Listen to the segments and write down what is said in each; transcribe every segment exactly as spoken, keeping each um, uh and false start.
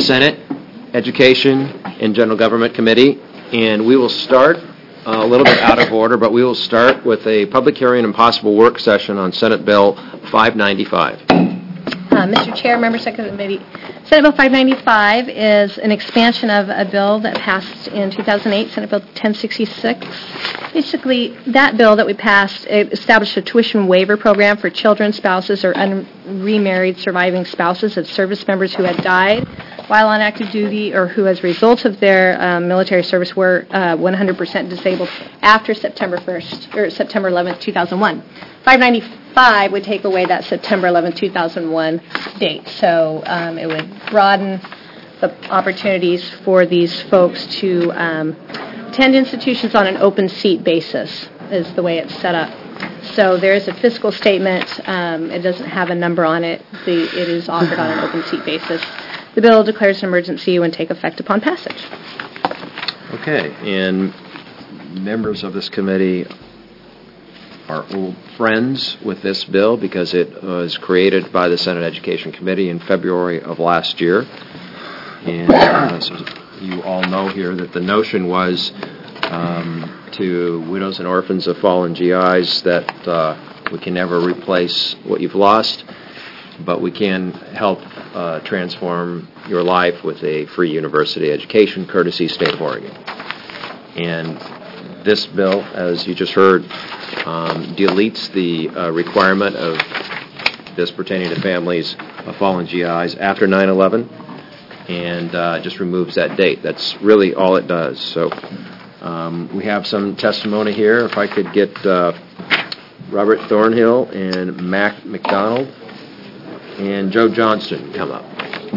Senate Education and General Government Committee, and we will start uh, a little bit out of order, but we will start with a public hearing and possible work session on Senate Bill five ninety-five. Uh, Mister Chair, members of the committee, Senate Bill five ninety-five is an expansion of a bill that passed in two thousand eight, Senate Bill ten sixty-six. Basically, that bill that we passed established a tuition waiver program for children, spouses, or unremarried surviving spouses of service members who had died while on active duty or who, as a result of their um, military service, were uh, one hundred percent disabled after September first or September eleventh, two thousand one. five ninety-five would take away that September eleventh, two thousand one date, so um, it would broaden the opportunities for these folks to um, attend institutions on an open seat basis, is the way it's set up. So there is a fiscal statement. Um, it doesn't have a number on it. The, it is offered on an open seat basis. The bill declares an emergency and take effect upon passage. Okay, and members of this committee are old friends with this bill because it was created by the Senate Education Committee in February of last year. And uh, so you all know here that the notion was um, to widows and orphans of fallen G Is that uh, we can never replace what you've lost, but we can help uh, transform your life with a free university education courtesy State of Oregon. And this bill, as you just heard, um, deletes the uh, requirement of this pertaining to families of fallen G Is after nine eleven and uh, just removes that date. That's really all it does. So um, we have some testimony here. If I could get uh, Robert Thornhill and Mac McDonald and Joe Johnston come up.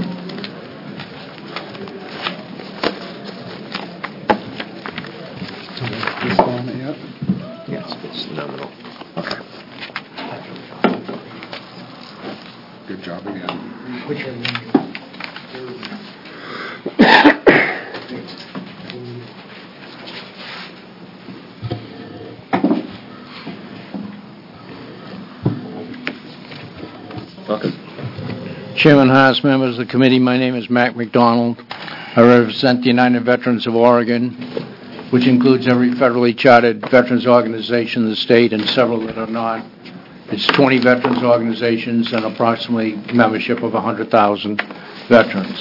Yes, it's nominal. Okay. Good job again. Which are Welcome. Chairman Haas, members of the committee, my name is Mac McDonald. I represent the United Veterans of Oregon, which includes every federally chartered veterans organization in the state and several that are not. It's twenty veterans organizations and approximately membership of one hundred thousand veterans.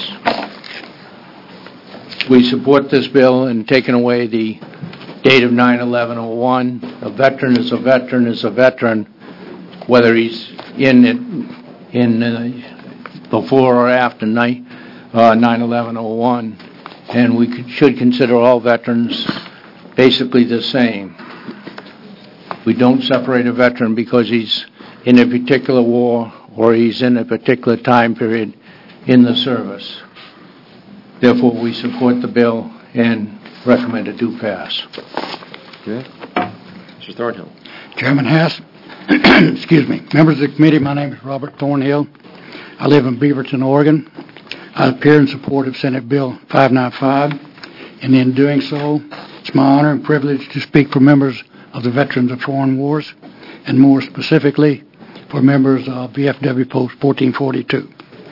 We support this bill in taking away the date of nine eleven oh one. A veteran is a veteran is a veteran, whether he's in it in uh, before or after nine eleven oh one. And we could, should consider all veterans basically the same. We don't separate a veteran because he's in a particular war or he's in a particular time period in the service. Therefore, we support the bill and recommend it do pass. Good. Mister Thornhill. Chairman Haas, excuse me, members of the committee, my name is Robert Thornhill. I live in Beaverton, Oregon. I appear in support of Senate Bill five ninety-five, and in doing so, it's my honor and privilege to speak for members of the Veterans of Foreign Wars, and more specifically, for members of V F W Post fourteen forty-two.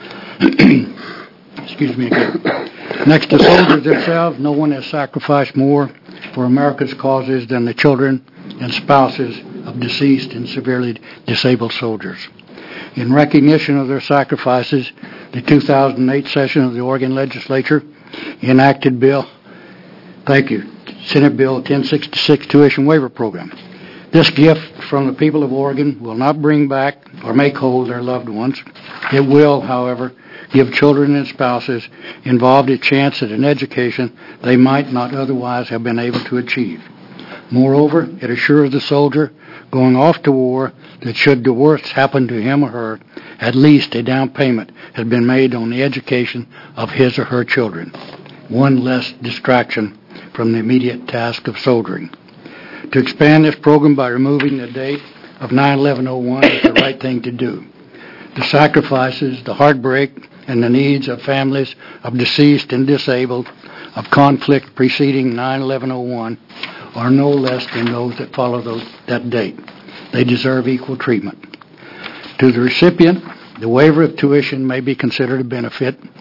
Excuse me again. Next to soldiers themselves, no one has sacrificed more for America's causes than the children and spouses of deceased and severely disabled soldiers. In recognition of their sacrifices, the two thousand eight session of the Oregon Legislature enacted Bill, thank you, Senate Bill ten sixty-six Tuition Waiver Program. This gift from the people of Oregon will not bring back or make whole their loved ones. It will, however, give children and spouses involved a chance at an education they might not otherwise have been able to achieve. Moreover, it assures the soldier going off to war that should the worst happen to him or her, at least a down payment has been made on the education of his or her children. One less distraction from the immediate task of soldiering. To expand this program by removing the date of nine eleven oh one is the right thing to do. The sacrifices, the heartbreak, and the needs of families of deceased and disabled of conflict preceding nine eleven oh one are no less than those that follow those, that date. They deserve equal treatment. To the recipient, the waiver of tuition may be considered a benefit,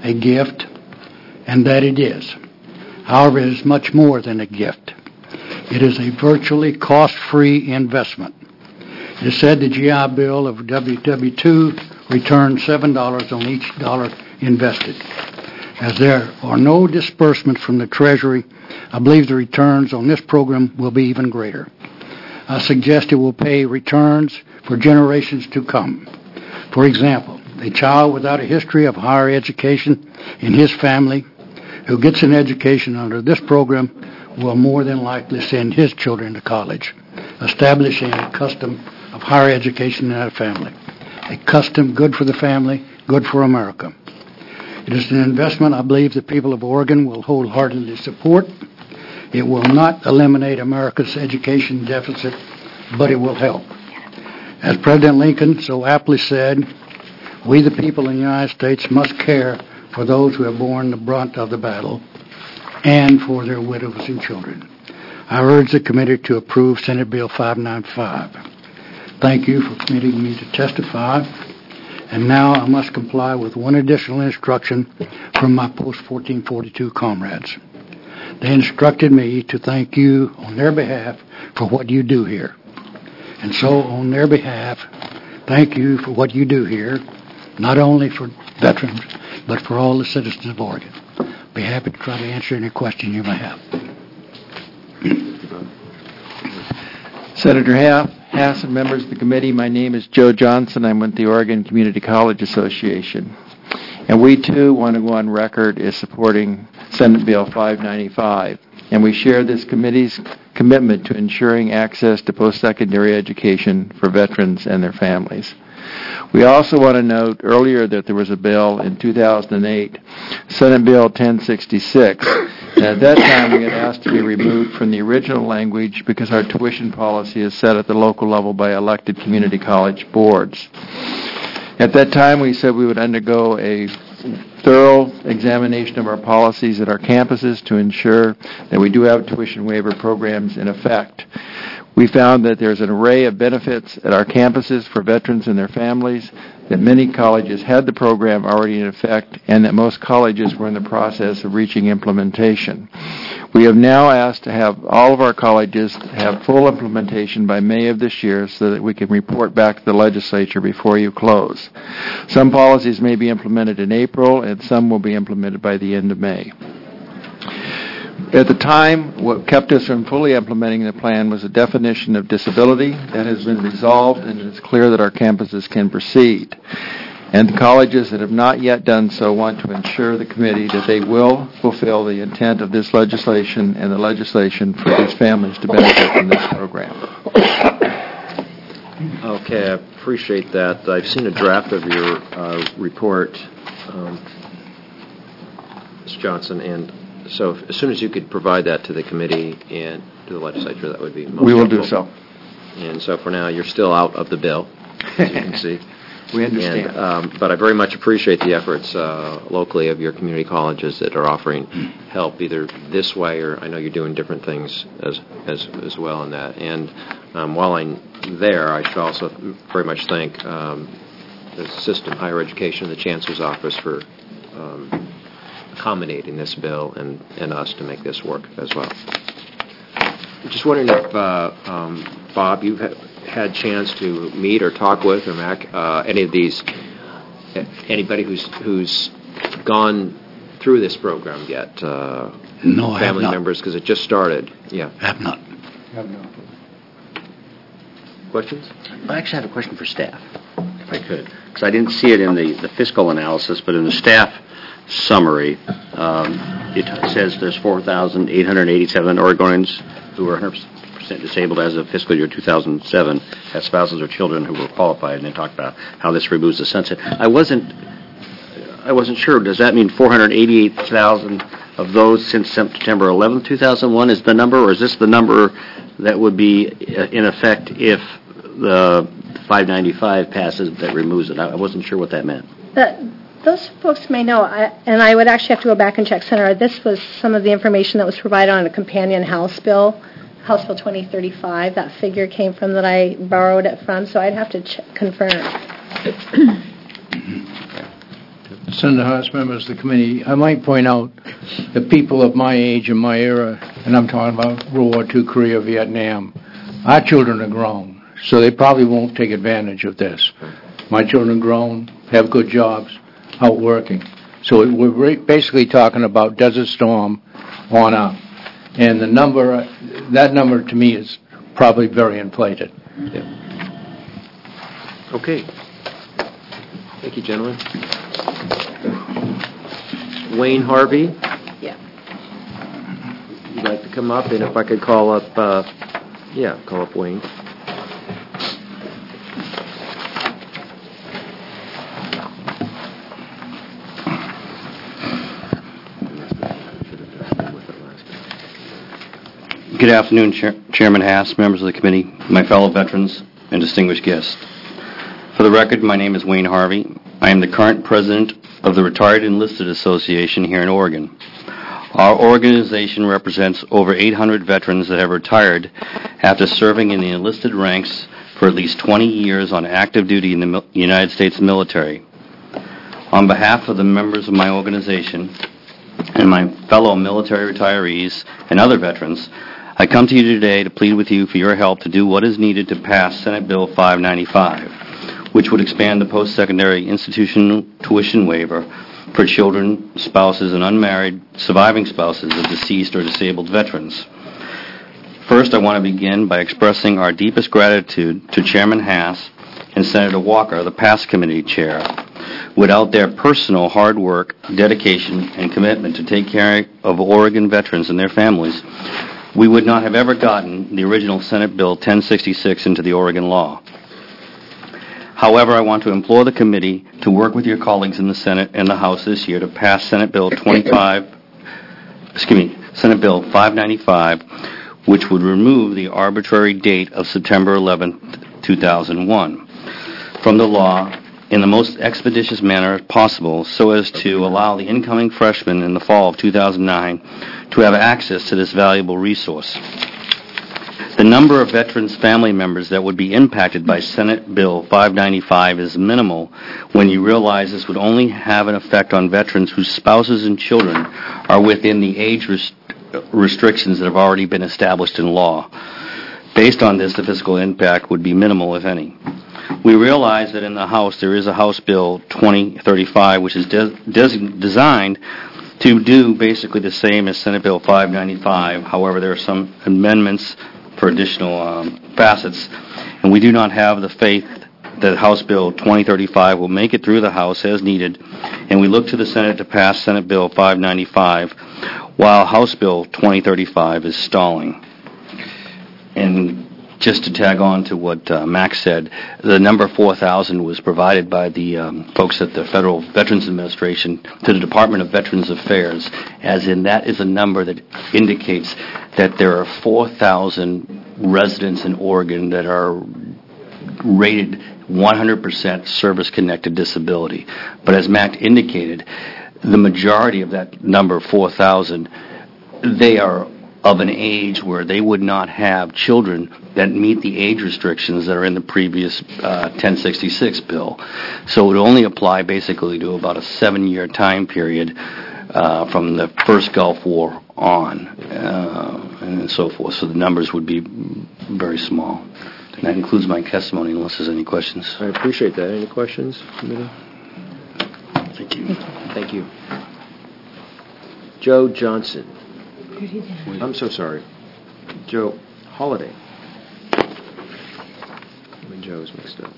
a gift, and that it is. However, it is much more than a gift. It is a virtually cost-free investment. It is said the G I Bill of W W two returned seven dollars on each dollar invested. As there are no disbursements from the Treasury, I believe the returns on this program will be even greater. I suggest it will pay returns for generations to come. For example, a child without a history of higher education in his family who gets an education under this program will more than likely send his children to college, establishing a custom of higher education in that family. A custom good for the family, good for America. It is an investment I believe the people of Oregon will wholeheartedly support. It will not eliminate America's education deficit, but it will help. As President Lincoln so aptly said, we the people in the United States must care for those who have borne the brunt of the battle and for their widows and children. I urge the committee to approve Senate Bill five ninety-five. Thank you for permitting me to testify. And now I must comply with one additional instruction from my post fourteen forty-two comrades. They instructed me to thank you on their behalf for what you do here. And so on their behalf, thank you for what you do here, not only for veterans, but for all the citizens of Oregon. Be happy to try to answer any question you may have. Senator Haff, Hass, and members of the committee, my name is Joe Johnson. I'm with the Oregon Community College Association. And we, too, want to go on record as supporting Senate Bill five ninety-five. And we share this committee's commitment to ensuring access to post-secondary education for veterans and their families. We also want to note earlier that there was a bill in two thousand eight, Senate Bill ten sixty-six, and at that time we had asked to be removed from the original language because our tuition policy is set at the local level by elected community college boards. At that time we said we would undergo a thorough examination of our policies at our campuses to ensure that we do have tuition waiver programs in effect. We found that there's an array of benefits at our campuses for veterans and their families, that many colleges had the program already in effect, and that most colleges were in the process of reaching implementation. We have now asked to have all of our colleges have full implementation by May of this year so that we can report back to the legislature before you close. Some policies may be implemented in April, and some will be implemented by the end of May. At the time, what kept us from fully implementing the plan was a definition of disability. That has been resolved, and it's clear that our campuses can proceed. And the colleges that have not yet done so want to ensure the committee that they will fulfill the intent of this legislation and the legislation for these families to benefit from this program. Okay, I appreciate that. I've seen a draft of your uh, report, um, Miz Johnson, and so if, as soon as you could provide that to the committee and to the legislature, that would be most We will helpful. do so. And so for now, you're still out of the bill, as you can see. We understand. And, um, but I very much appreciate the efforts uh, locally of your community colleges that are offering help either this way or I know you're doing different things as as, as well in that. And um, while I'm there, I should also very much thank um, the system, higher education, the Chancellor's Office for um, accommodating this bill and, and us to make this work as well. Just wondering if, uh, um, Bob, you've ha- had chance to meet or talk with or Mac, uh, any of these, anybody who's who's gone through this program yet? Uh, No, I have family not. members, because it just started. Yeah. Have not. Questions? I actually have a question for staff, if I could, because I didn't see it in the, the fiscal analysis, but in the staff summary, um, it says there's four thousand eight hundred eighty-seven Oregonians who were one hundred percent disabled as of fiscal year two thousand seven, had spouses or children who were qualified, and they talked about how this removes the sunset. I wasn't, I wasn't sure. Does that mean four hundred eighty-eight thousand of those since September eleventh, two thousand one is the number, or is this the number that would be in effect if the five ninety-five passes that removes it? I wasn't sure what that meant. That, those folks may know, I, and I would actually have to go back and check, Senator. This was some of the information that was provided on a companion House bill, House Bill twenty thirty-five. That figure came from that I borrowed it from, so I'd have to ch- confirm. Senator Haas, members of the committee, I might point out that people of my age and my era, and I'm talking about World War Two, Korea, Vietnam, our children are grown, so they probably won't take advantage of this. My children are grown, have good jobs, out working. So we're basically talking about Desert Storm on up. And the number, that number to me is probably very inflated. Yeah. Okay. Thank you, gentlemen. Wayne Harvey. Yeah. You'd like to come up, and if I could call up, uh, yeah, call up Wayne. Good afternoon, Chair- Chairman Haas, members of the committee, my fellow veterans, and distinguished guests. For the record, my name is Wayne Harvey. I am the current president of the Retired Enlisted Association here in Oregon. Our organization represents over eight hundred veterans that have retired after serving in the enlisted ranks for at least twenty years on active duty in the mil- United States military. On behalf of the members of my organization and my fellow military retirees and other veterans, I come to you today to plead with you for your help to do what is needed to pass Senate Bill five ninety-five, which would expand the post-secondary institutional tuition waiver for children, spouses, and unmarried surviving spouses of deceased or disabled veterans. First, I want to begin by expressing our deepest gratitude to Chairman Haas and Senator Walker, the past committee chair. Without their personal hard work, dedication, and commitment to take care of Oregon veterans and their families, we would not have ever gotten the original Senate Bill ten sixty-six into the Oregon law. However, I want to implore the committee to work with your colleagues in the Senate and the House this year to pass Senate Bill twenty-five, excuse me, Senate Bill five ninety-five, which would remove the arbitrary date of September eleventh, two thousand one from the law in the most expeditious manner possible, so as to allow the incoming freshmen in the fall of two thousand nine to have access to this valuable resource. The number of veterans' family members that would be impacted by Senate Bill five ninety-five is minimal when you realize this would only have an effect on veterans whose spouses and children are within the age rest- restrictions that have already been established in law. Based on this, the fiscal impact would be minimal, if any. We realize that in the House there is a House Bill twenty thirty-five, which is des- des- designed to do basically the same as Senate Bill five ninety-five. However, there are some amendments for additional um, facets, and we do not have the faith that House Bill twenty thirty-five will make it through the House as needed, and we look to the Senate to pass Senate Bill five ninety-five while House Bill twenty thirty-five is stalling. And just to tag on to what uh, Max said, the number four thousand was provided by the um, folks at the Federal Veterans Administration to the Department of Veterans Affairs, as in that is a number that indicates that there are four thousand residents in Oregon that are rated one hundred percent service-connected disability. But as Max indicated, the majority of that number, four thousand, they are of an age where they would not have children that meet the age restrictions that are in the previous uh, ten sixty-six bill. So it would only apply basically to about a seven-year time period uh, from the first Gulf War on, uh, and so forth. So the numbers would be very small. And that includes my testimony, unless there's any questions. I appreciate that. Any questions, committee? Thank you. Thank you. Joe Johnson. I'm so sorry. Joe Holiday. I mean, Joe's mixed up.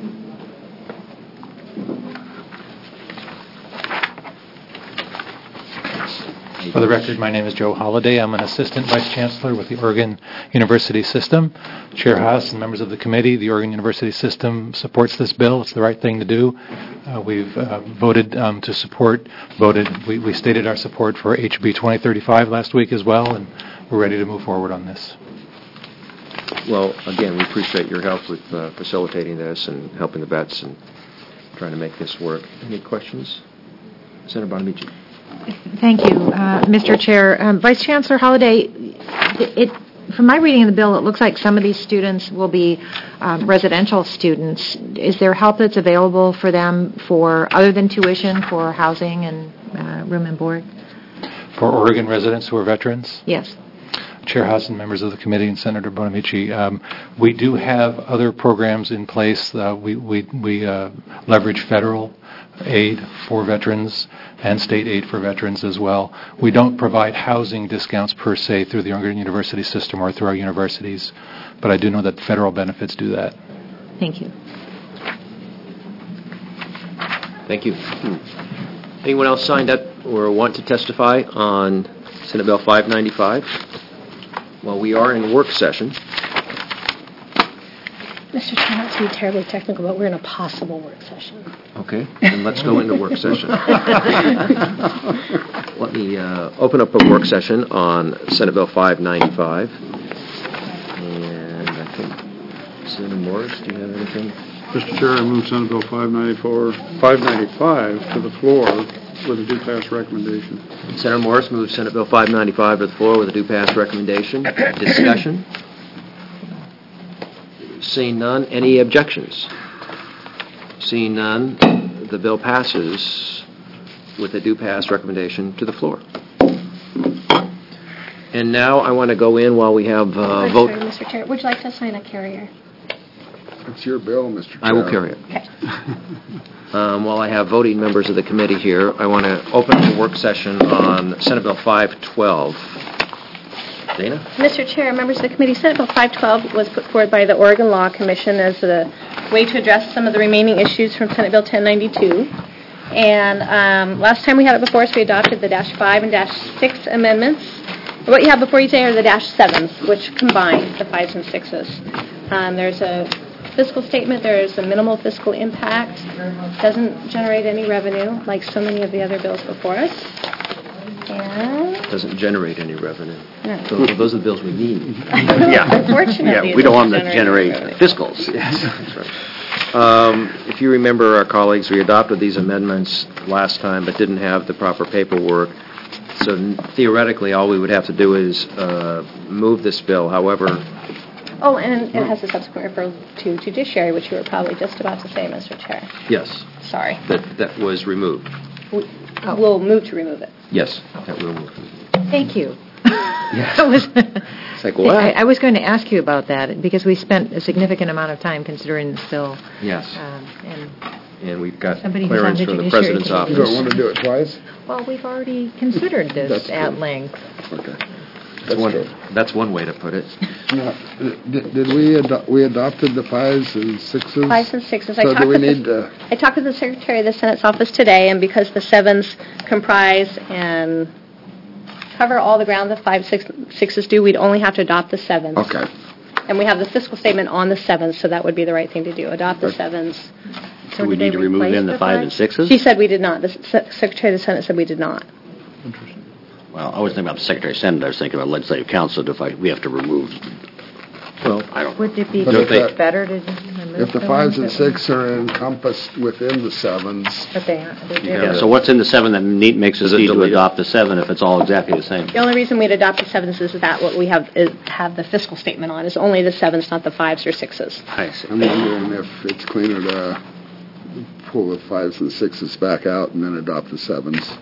For the record, my name is Joe Holliday. I'm an Assistant Vice Chancellor with the Oregon University System. Chair Haas and members of the committee, the Oregon University System supports this bill. It's the right thing to do. Uh, we've uh, voted um, to support, voted, we, we stated our support for H B twenty thirty-five last week as well, and we're ready to move forward on this. Well, again, we appreciate your help with uh, facilitating this and helping the vets and trying to make this work. Any questions? Senator Bonamici. Thank you, uh, Mister Chair. Um, Vice Chancellor Holliday, it from my reading of the bill, it looks like some of these students will be um, residential students. Is there help that's available for them for, other than tuition, for housing and uh, room and board? For Oregon residents who are veterans? Yes. Chair Haas and members of the committee and Senator Bonamici, um, we do have other programs in place. Uh, we we, we uh, leverage federal aid for veterans and state aid for veterans as well. We don't provide housing discounts per se through the Oregon University system or through our universities, but I do know that federal benefits do that. Thank you. Thank you. Hmm. Anyone else signed up or want to testify on Senate Bill five ninety-five? Well, we are in work session. Mister Chair, not to be terribly technical, but we're in a possible work session. Okay, then let's go into work session. Let me uh, open up a work session on Senate Bill five ninety-five. And I think, Senator Morris, do you have anything? Mister Chair, I move Senate Bill five ninety-four, five ninety-five to the floor with a do-pass recommendation. Senator Morris moves Senate Bill five ninety-five to the floor with a do-pass recommendation. Discussion? Seeing none, any objections? Seeing none, the bill passes with a do-pass recommendation to the floor. And now I want to go in while we have uh, I'm vote. sorry, Mister Chair, would you like to sign a carrier? It's your bill, Mister Chair. I will carry it. Okay. Um, while I have voting members of the committee here, I want to open the work session on Senate Bill five twelve. Dana? Mister Chair, members of the committee, Senate Bill five twelve was put forward by the Oregon Law Commission as a way to address some of the remaining issues from Senate Bill ten ninety-two. And um, last time we had it before us, we adopted the dash five and dash six amendments. What you have before you today are the dash sevens, which combine the fives and sixes. Um, there's a fiscal statement. There's a minimal fiscal impact. Doesn't generate any revenue, like so many of the other bills before us. And Doesn't generate any revenue. No. So those are the bills we need. Yeah. Unfortunately, Yeah, it we don't want doesn't them to generate revenue. fiscals. Yes, that's right. Um, if you remember, our colleagues, we adopted these amendments last time but didn't have the proper paperwork. So theoretically, all we would have to do is uh, move this bill. However, Oh, and it has a subsequent referral to judiciary, which you were probably just about to say, Mister Chair. yes, Sorry. that that was removed. We- We'll move to remove it. Yes, that will move. Thank you. I was, It's like, what? I, I was going to ask you about that because we spent a significant amount of time considering this bill. Yes, Um, and, and we've got Somebody who's clearance on the from the Judiciary President's Committee. You don't office. want to do it twice? well, we've already considered this That's at good. length. Okay. That's one, that's one way to put it. Now, Did did we, ado- we adopted the fives and sixes? Fives and sixes. I So talked do we with the- need to, I talked with the Secretary of the Senate's office today, and because the sevens comprise and cover all the ground the five, six, sixes do, we'd only have to adopt the sevens. okay. And we have the fiscal statement on the sevens, so that would be the right thing to do, adopt the Okay. sevens. So we need to remove then the five and sixes? She said we did not. The Se- Secretary of the Senate said we did not. Well, I was thinking about the Secretary of Senate. I was thinking about Legislative Council. If I, we have to remove, Well, I don't. Would it be But if that- better to remove If the the fives ones and that six are encompassed within the sevens, were- But they aren't. They Yeah. Yeah, so what's in the seven that need, makes us Does it need to delete it? adopt the seven if it's all exactly the same? The only reason we'd adopt the sevens is that what we have is have the fiscal statement on is only the sevens, not the fives or sixes. I see. I'm wondering if it's cleaner to pull the fives and sixes back out and then adopt the sevens.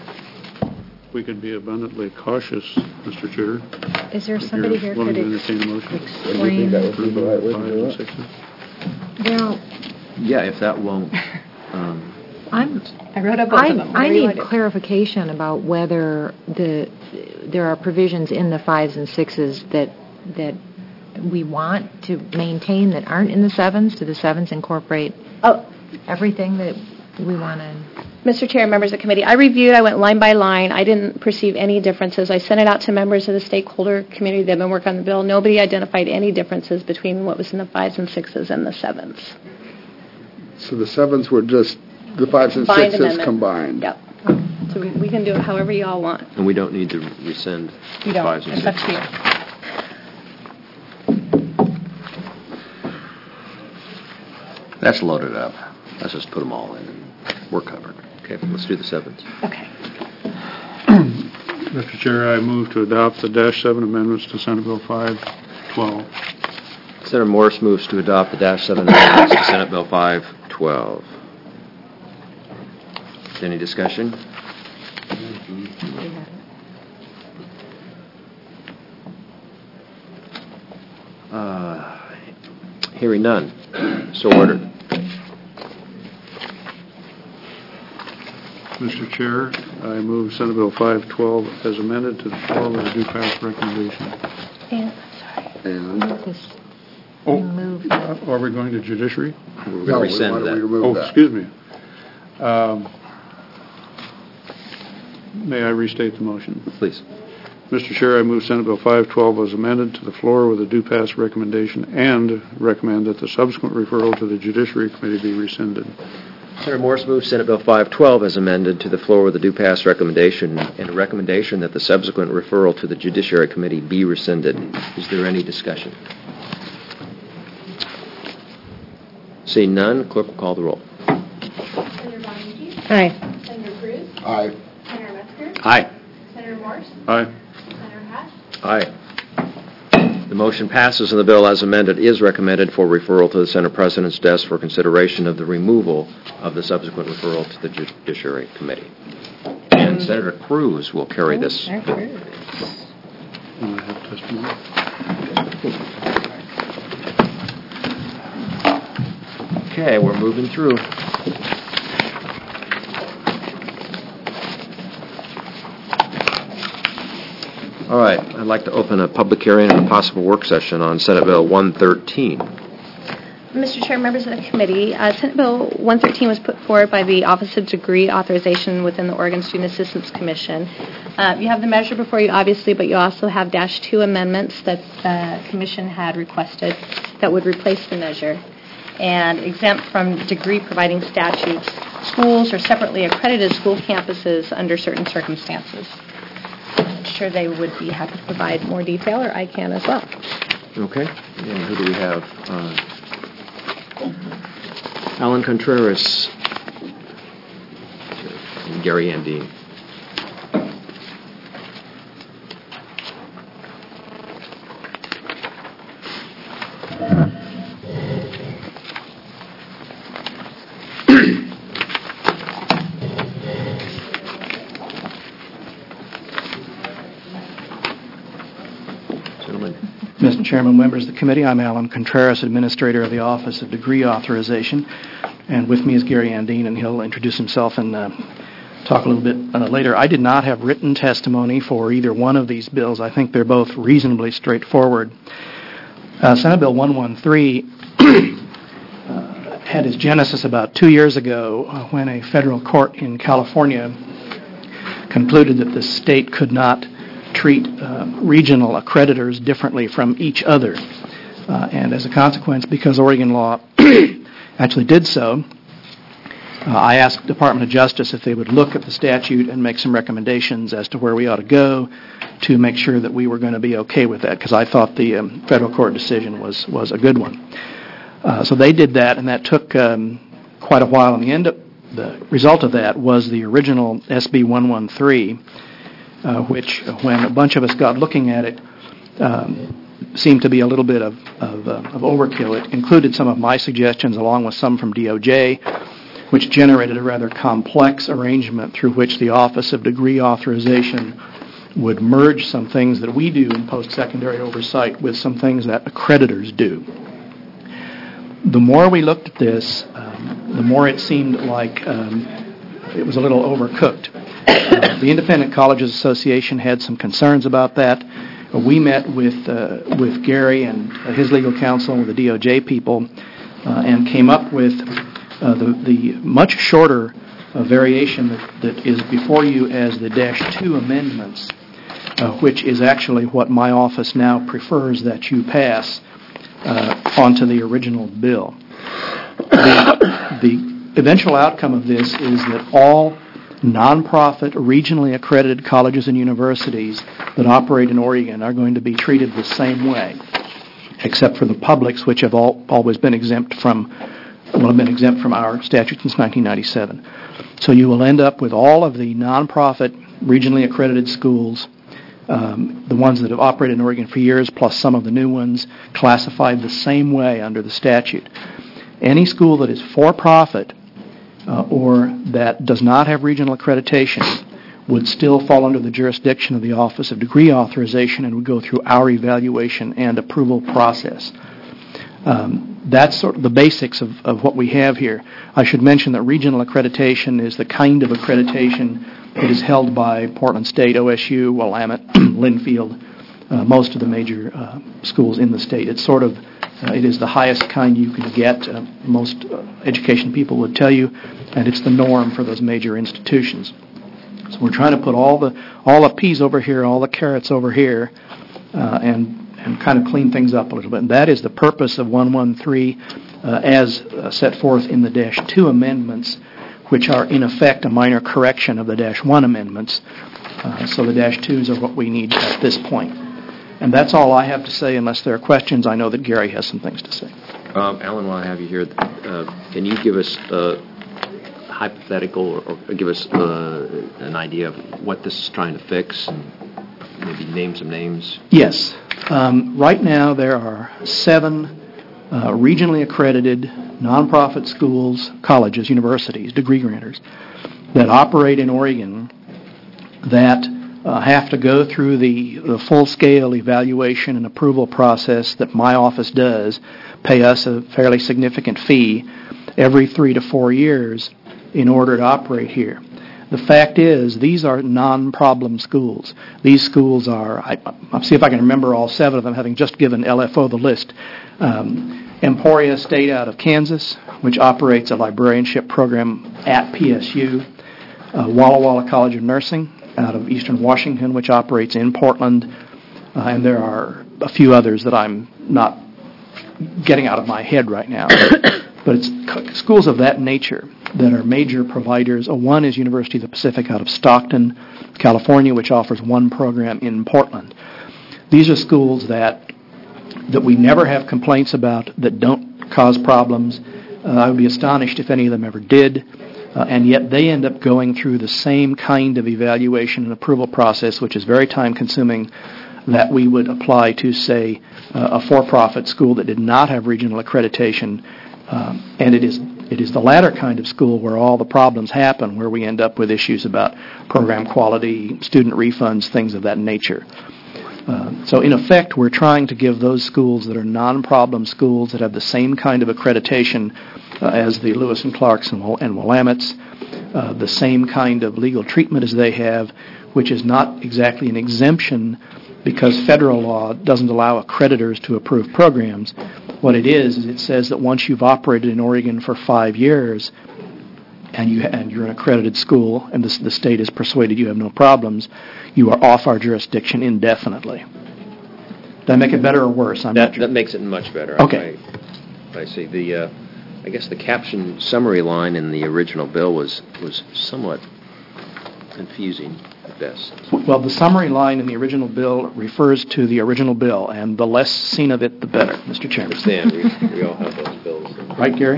We could be abundantly cautious, Mister Chair. Is there if somebody you're here willing could to ex- entertain a motion. explain? would be the right way to Five do and it? sixes. Well, yeah, if that won't, um, I'm, I wrote up both I, of them. I What do you need want to do? clarification about whether the, there are provisions in the fives and sixes that, that we want to maintain that aren't in the sevens. Do the sevens incorporate Oh, everything that we want to? Mister Chair, members of the committee, I reviewed, I went line by line. I didn't perceive any differences. I sent it out to members of the stakeholder committee that have been working on the bill. Nobody identified any differences between what was in the fives and sixes and the sevens. So the sevens were just the fives and Combined sixes amendment. combined? Yep. So we- we can do it however you all want. and we don't need to rescind You don't. fives and It's up sixes. to you. That's loaded up. Let's just put them all in and we're covered. Okay, let's do the sevens. Okay. Mister Chair, I move to adopt the dash seven amendments to Senate Bill five twelve. Senator Morse moves to adopt the dash seven amendments to Senate Bill five twelve. Any discussion? Uh, hearing none. So ordered. Mister Chair, I move Senate Bill five twelve as amended to the floor with a due pass recommendation. And, sorry. And, This- Oh, Remove. uh, are we going to judiciary? no, we rescind want to that. remove Oh, that. excuse me. Um, May I restate the motion? Please. Mister Chair, I move Senate Bill five twelve as amended to the floor with a due pass recommendation and recommend that the subsequent referral to the Judiciary Committee be rescinded. Senator Morse moves Senate Bill five twelve as amended to the floor with a due pass recommendation and a recommendation that the subsequent referral to the Judiciary Committee be rescinded. Is there any discussion? Seeing none, clerk will call the roll. Senator Bonamici? Aye. Senator Cruz? Aye. Senator Metzger? Aye. Senator Morse? Aye. Senator Hatch? Aye. The motion passes and the bill as amended is recommended for referral to the Senate President's desk for consideration of the removal of the subsequent referral to the Judiciary Committee. And Senator Cruz will carry this. And I have testimony. Okay, we're moving through. All right, I'd like to open a public hearing and a possible work session on Senate Bill one thirteen. Mister Chair, members of the committee, uh, Senate Bill one thirteen was put forward by the Office of Degree Authorization within the Oregon Student Assistance Commission. Uh, you have the measure before you, obviously, but you also have dash two amendments that the commission had requested that would replace the measure and exempt from degree-providing statutes schools or separately accredited school campuses under certain circumstances. I'm sure they would be happy to provide more detail, or I can as well. Okay, and who do we have? Uh, Alan Contreras and Gary Andine. Mister Chairman, members of the committee, I'm Alan Contreras, Administrator of the Office of Degree Authorization, and with me is Gary Andine, and he'll introduce himself and uh, talk a little bit uh, later. I did not have written testimony for either one of these bills. I think they're both reasonably straightforward. Uh, Senate Bill one thirteen uh, had its genesis about two years ago uh, when a federal court in California concluded that the state could not treat uh, regional accreditors differently from each other. Uh, and as a consequence, because Oregon law actually did so, uh, I asked the Department of Justice if they would look at the statute and make some recommendations as to where we ought to go to make sure that we were going to be okay with that, because I thought the um, federal court decision was, was a good one. Uh, so they did that, and that took um, quite a while. And the end of, the result of that was the original S B one thirteen, Uh, which, when a bunch of us got looking at it, um, seemed to be a little bit of, of, uh, of overkill. It included some of my suggestions along with some from D O J, which generated a rather complex arrangement through which the Office of Degree Authorization would merge some things that we do in post-secondary oversight with some things that accreditors do. The more we looked at this, um, the more it seemed like um, it was a little overcooked. Uh, the Independent Colleges Association had some concerns about that. Uh, we met with uh, with Gary and uh, his legal counsel and with the D O J people uh, and came up with uh, the, the much shorter uh, variation that, that is before you as the dash two amendments, uh, which is actually what my office now prefers that you pass uh, onto the original bill. The, the eventual outcome of this is that all nonprofit, regionally accredited colleges and universities that operate in Oregon are going to be treated the same way, except for the publics, which have all, always been exempt from, well, have been exempt from our statute since nineteen ninety-seven. So you will end up with all of the nonprofit, regionally accredited schools, um, the ones that have operated in Oregon for years, plus some of the new ones, classified the same way under the statute. Any school that is for-profit uh, or that does not have regional accreditation would still fall under the jurisdiction of the Office of Degree Authorization and would go through our evaluation and approval process. Um, that's sort of the basics of, of what we have here. I should mention that regional accreditation is the kind of accreditation that is held by Portland State, O S U, Willamette, Linfield, uh, most of the major uh, schools in the state. It's sort of, uh, it is the highest kind you can get. Uh, most uh, education people would tell you, and it's the norm for those major institutions. So we're trying to put all the all the peas over here, all the carrots over here, uh, and and kind of clean things up a little bit. And that is the purpose of one thirteen uh, as uh, set forth in the Dash two amendments, which are in effect a minor correction of the Dash one amendments. Uh, so the Dash twos are what we need at this point. And that's all I have to say, unless there are questions. I know that Gary has some things to say. Um, Alan, while I have you here, uh, can you give us a hypothetical or, or give us uh, an idea of what this is trying to fix and maybe name some names? Yes. Um, right now there are seven uh, regionally accredited nonprofit schools, colleges, universities, degree granters that operate in Oregon that uh, have to go through the, the full-scale evaluation and approval process that my office does, pay us a fairly significant fee every three to four years in order to operate here. The fact is, these are non-problem schools. These schools are, I, I'll see if I can remember all seven of them, having just given L F O the list. Um, Emporia State out of Kansas, which operates a librarianship program at P S U. Uh, Walla Walla College of Nursing out of Eastern Washington, which operates in Portland. Uh, and there are a few others that I'm not getting out of my head right now. But it's schools of that nature that are major providers. Uh, one is University of the Pacific out of Stockton, California, which offers one program in Portland. These are schools that that we never have complaints about, that don't cause problems. Uh, I would be astonished if any of them ever did. Uh, and yet they end up going through the same kind of evaluation and approval process, which is very time-consuming, that we would apply to, say, uh, a for-profit school that did not have regional accreditation. Um, and it is it is the latter kind of school where all the problems happen, where we end up with issues about program quality, student refunds, things of that nature. Uh, so in effect, we're trying to give those schools that are non-problem schools that have the same kind of accreditation uh, as the Lewis and Clarks and, and Willamettes, uh, the same kind of legal treatment as they have, which is not exactly an exemption because federal law doesn't allow accreditors to approve programs. What it is, is it says that once you've operated in Oregon for five years and, you, and you're an accredited school and the, the state is persuaded you have no problems, you are off our jurisdiction indefinitely. Did I make it better or worse? I'm that, not sure. That makes it much better. Okay. I, I see. The, uh, I guess the caption summary line in the original bill was, was somewhat confusing at best. Well, the summary line in the original bill refers to the original bill, and the less seen of it, the better, Mister Chairman. I understand. We, we all have those bills. Right, Gary?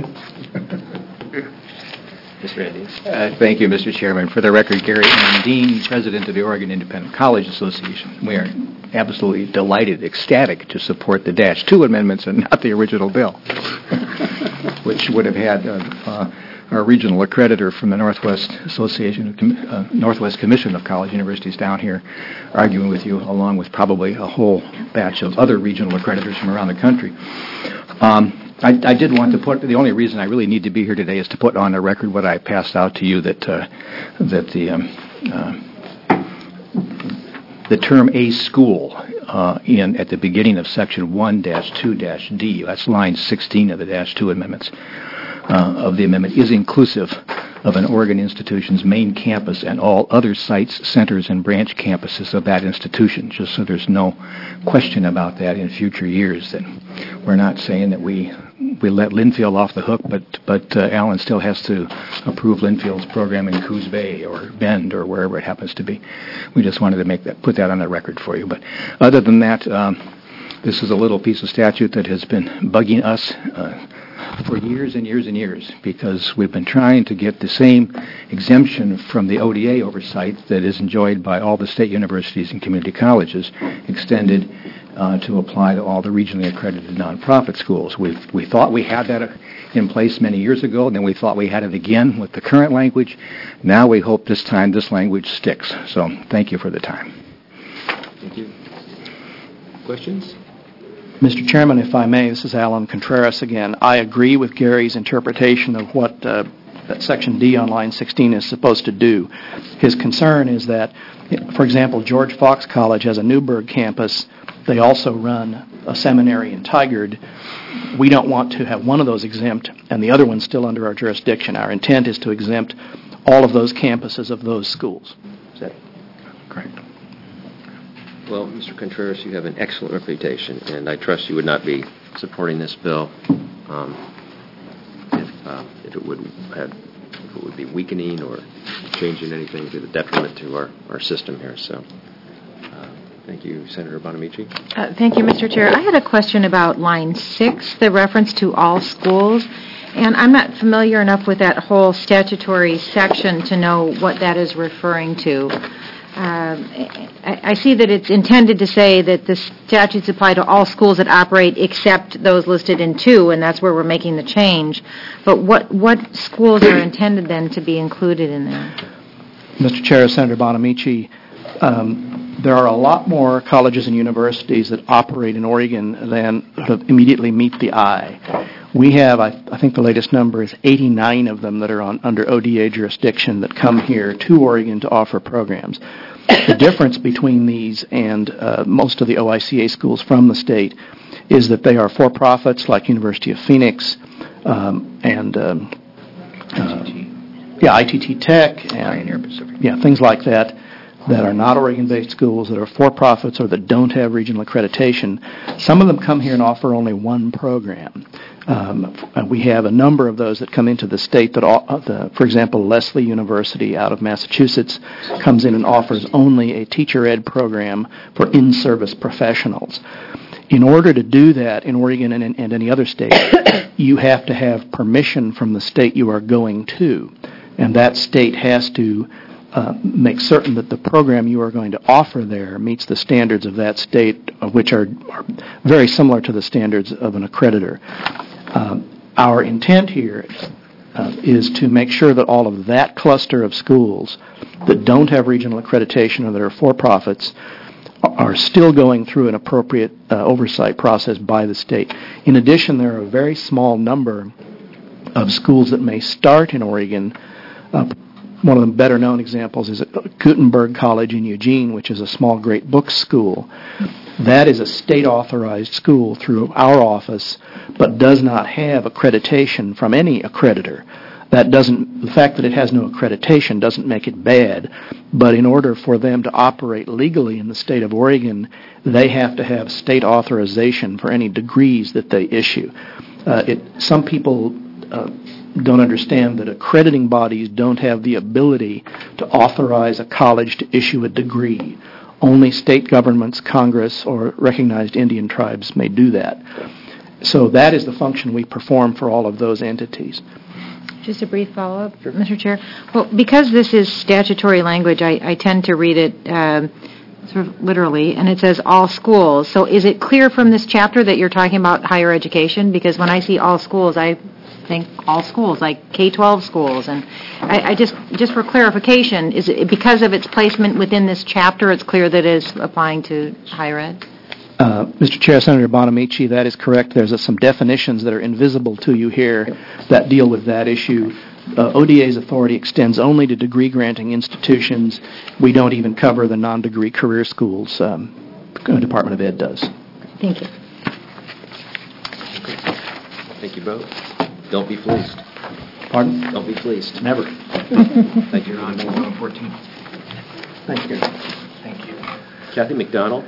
Mister Andy. Uh, thank you, Mister Chairman. For the record, Gary Andine, President of the Oregon Independent College Association. We are absolutely delighted, ecstatic to support the Dash two amendments and not the original bill, which would have had uh, uh, our regional accreditor from the Northwest Association, uh, Northwest Commission of College Universities down here arguing with you, along with probably a whole batch of other regional accreditors from around the country. Um, I, I did want to put, the only reason I really need to be here today is to put on the record what I passed out to you, that uh, that the um, uh, the term a school uh, in at the beginning of section one dash two dash D, that's line sixteen of the dash two amendments, uh, of the amendment, is inclusive of an Oregon institution's main campus and all other sites, centers, and branch campuses of that institution, just so there's no question about that in future years. That we're not saying that we we let Linfield off the hook, but but uh, Alan still has to approve Linfield's program in Coos Bay or Bend or wherever it happens to be. We just wanted to make that put that on the record for you. But other than that, um, this is a little piece of statute that has been bugging us. Uh, for years and years and years because we've been trying to get the same exemption from the O D A oversight that is enjoyed by all the state universities and community colleges extended uh, to apply to all the regionally accredited nonprofit schools. We we thought we had that in place many years ago, and then we thought we had it again with the current language. Now we hope this time this language sticks. So thank you for the time. Thank you. Questions? Mister Chairman, if I may, this is Alan Contreras again. I agree with Gary's interpretation of what uh, that Section D on line sixteen is supposed to do. His concern is that, for example, George Fox College has a Newburgh campus. They also run a seminary in Tigard. We don't want to have one of those exempt and the other one still under our jurisdiction. Our intent is to exempt all of those campuses of those schools. Is that correct? Well, Mister Contreras, you have an excellent reputation, and I trust you would not be supporting this bill um, if, uh, if it would have, if it would be weakening or changing anything to the detriment to our, our system here. So, uh, thank you, Senator Bonamici. Uh, thank you, Mister Chair. I had a question about line six, the reference to all schools. And I'm not familiar enough with that whole statutory section to know what that is referring to. Um, I, I see that it's intended to say that the statutes apply to all schools that operate except those listed in two, and that's where we're making the change. But what, what schools are intended then to be included in there? Mister Chair, Senator Bonamici, um, there are a lot more colleges and universities that operate in Oregon than sort of immediately meet the eye. We have, I, I think the latest number is eighty-nine of them that are on, under O D A jurisdiction that come here to Oregon to offer programs. The difference between these and uh, most of the O I C A schools from the state is that they are for-profits like University of Phoenix um, and um, uh, yeah, I T T Tech and Pioneer Pacific. Yeah, things like that that are not Oregon-based schools, that are for-profits or that don't have regional accreditation. Some of them come here and offer only one program. Um, we have a number of those that come into the state that, all, uh, the, for example, Lesley University out of Massachusetts comes in and offers only a teacher ed program for in-service professionals. In order to do that in Oregon and, and any other state, you have to have permission from the state you are going to, and that state has to uh, make certain that the program you are going to offer there meets the standards of that state, uh, which are, are very similar to the standards of an accreditor. Uh, our intent here uh, is to make sure that all of that cluster of schools that don't have regional accreditation or that are for-profits are still going through an appropriate uh, oversight process by the state. In addition, there are a very small number of schools that may start in Oregon. Uh, one of the better-known examples is Gutenberg College in Eugene, which is a small Great Books school. That is a state-authorized school through our office, but does not have accreditation from any accreditor. That doesn't, the fact that it has no accreditation doesn't make it bad, but in order for them to operate legally in the state of Oregon, they have to have state authorization for any degrees that they issue. Uh, it, some people uh, don't understand that accrediting bodies don't have the ability to authorize a college to issue a degree. Only state governments, Congress, or recognized Indian tribes may do that. So that is the function we perform for all of those entities. Just a brief follow-up, sure. Mister Chair. Well, because this is statutory language, I, I tend to read it um, sort of literally, and it says all schools. So is it clear from this chapter that you're talking about higher education? Because when I see all schools, I think all schools, like K twelve schools. And I, I just, just for clarification, is it because of its placement within this chapter, it's clear that it is applying to higher ed? Uh, Mister Chair, Senator Bonamici, that is correct. There's uh, some definitions that are invisible to you here that deal with that issue. Uh, O D A's authority extends only to degree-granting institutions. We don't even cover the non-degree career schools. Um, the Department of Ed does. Thank you. Thank you both. Don't be fleeced. Pardon? Don't be fleeced. Never. Thank you, Ron. fourteen. Thank you. Thank you. Kathy McDonald.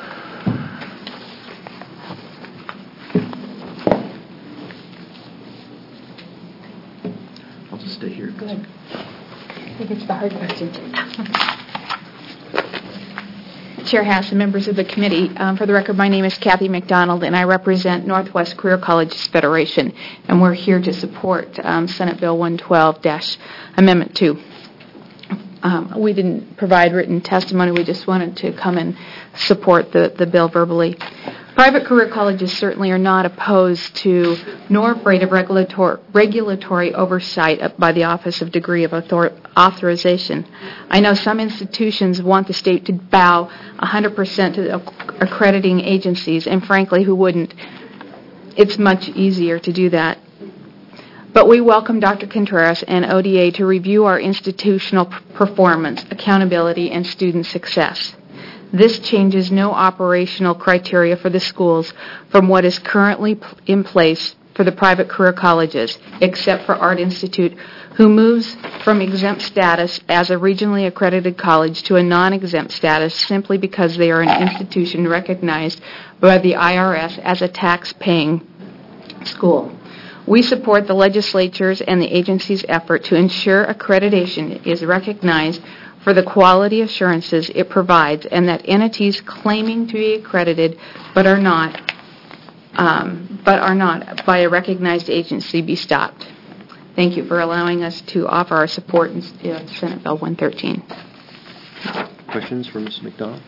I'll just stay here. Good. I think it's the hard question. Chair Hass and members of the committee. Um, for the record, my name is Kathy McDonald, and I represent Northwest Career Colleges Federation, and we're here to support um, Senate Bill one twelve Amendment two. Um, we didn't provide written testimony. We just wanted to come and support the, the bill verbally. Private career colleges certainly are not opposed to nor afraid of regulatory, regulatory oversight by the Office of Degree of Author, Authorization. I know some institutions want the state to bow one hundred percent to accrediting agencies, and frankly, who wouldn't? It's much easier to do that. But we welcome Doctor Contreras and O D A to review our institutional performance, accountability, and student success. This changes no operational criteria for the schools from what is currently in place for the private career colleges, except for Art Institute, who moves from exempt status as a regionally accredited college to a non-exempt status simply because they are an institution recognized by the I R S as a tax-paying school. We support the legislature's and the agency's effort to ensure accreditation is recognized for the quality assurances it provides, and that entities claiming to be accredited but are not, um, but are not by a recognized agency be stopped. Thank you for allowing us to offer our support in uh, Senate Bill one thirteen. Questions for Miz McDonald?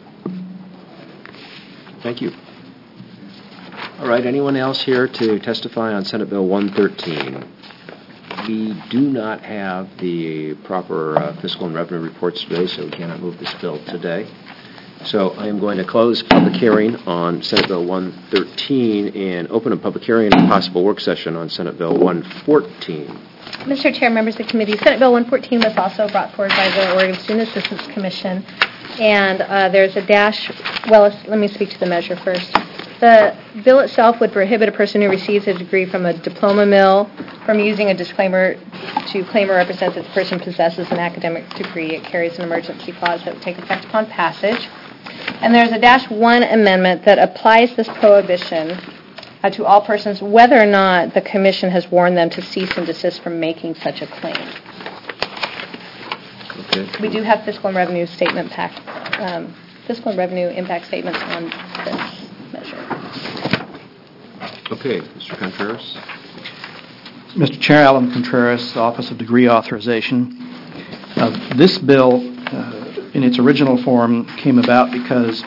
Thank you. All right, anyone else here to testify on Senate Bill one thirteen? We do not have the proper uh, fiscal and revenue reports today, so we cannot move this bill today. So I am going to close public hearing on Senate Bill one thirteen and open a public hearing and possible work session on Senate Bill one fourteen. Mister Chair, members of the committee, Senate Bill one fourteen was also brought forward by the Oregon Student Assistance Commission, and uh, there's a dash, well, let me speak to the measure first. The bill itself would prohibit a person who receives a degree from a diploma mill from using a disclaimer to claim or represent that the person possesses an academic degree. It carries an emergency clause that would take effect upon passage. And there's a dash one amendment that applies this prohibition uh, to all persons, whether or not the commission has warned them to cease and desist from making such a claim. Okay. We do have fiscal and revenue statement pack, um, fiscal and revenue impact statements on this measure. Okay, Mister Contreras. Mister Chair, Alan Contreras, Office of Degree Authorization. Uh, this bill, uh, in its original form, came about because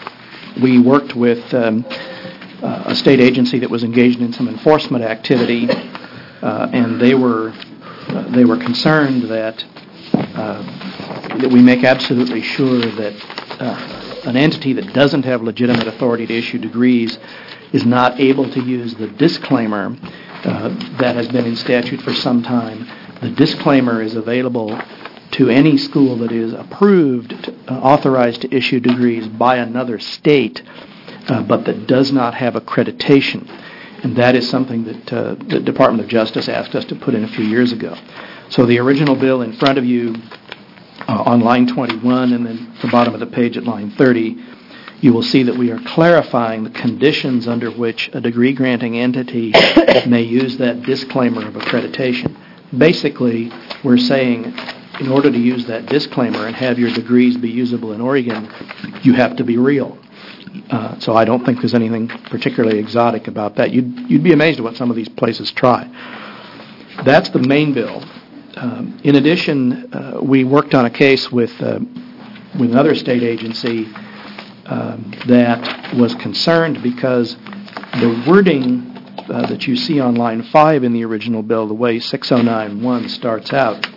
we worked with um, uh, a state agency that was engaged in some enforcement activity, uh, and they were uh, they were concerned that uh, that we make absolutely sure that uh, an entity that doesn't have legitimate authority to issue degrees is not able to use the disclaimer uh, that has been in statute for some time. The disclaimer is available to any school that is approved, to, uh, authorized to issue degrees by another state, uh, but that does not have accreditation. And that is something that uh, the Department of Justice asked us to put in a few years ago. So the original bill in front of you uh, on line twenty-one and then at the bottom of the page at line thirty, you will see that we are clarifying the conditions under which a degree-granting entity may use that disclaimer of accreditation. Basically, we're saying in order to use that disclaimer and have your degrees be usable in Oregon, you have to be real. Uh, so I don't think there's anything particularly exotic about that. You'd, you'd be amazed at what some of these places try. That's the main bill. Um, in addition, uh, we worked on a case with, uh, with another state agency um, that was concerned because the wording uh, that you see on line five in the original bill, the way six oh nine one starts out,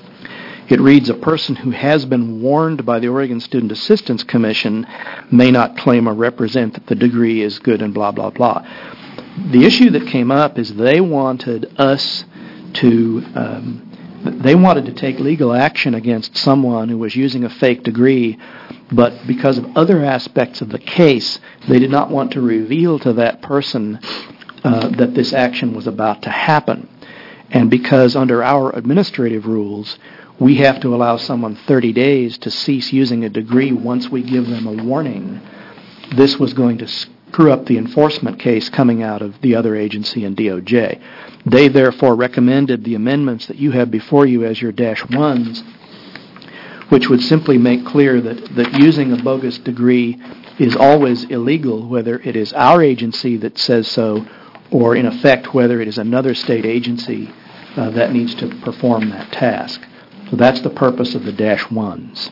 it reads, a person who has been warned by the Oregon Student Assistance Commission may not claim or represent that the degree is good and blah, blah, blah. The issue that came up is they wanted us to, um, they wanted to take legal action against someone who was using a fake degree, but because of other aspects of the case, they did not want to reveal to that person uh, that this action was about to happen. And because under our administrative rules, we have to allow someone thirty days to cease using a degree once we give them a warning, this was going to screw up the enforcement case coming out of the other agency and D O J. They therefore recommended the amendments that you have before you as your dash ones, which would simply make clear that, that using a bogus degree is always illegal, whether it is our agency that says so, or in effect whether it is another state agency uh, that needs to perform that task. So that's the purpose of the dash ones.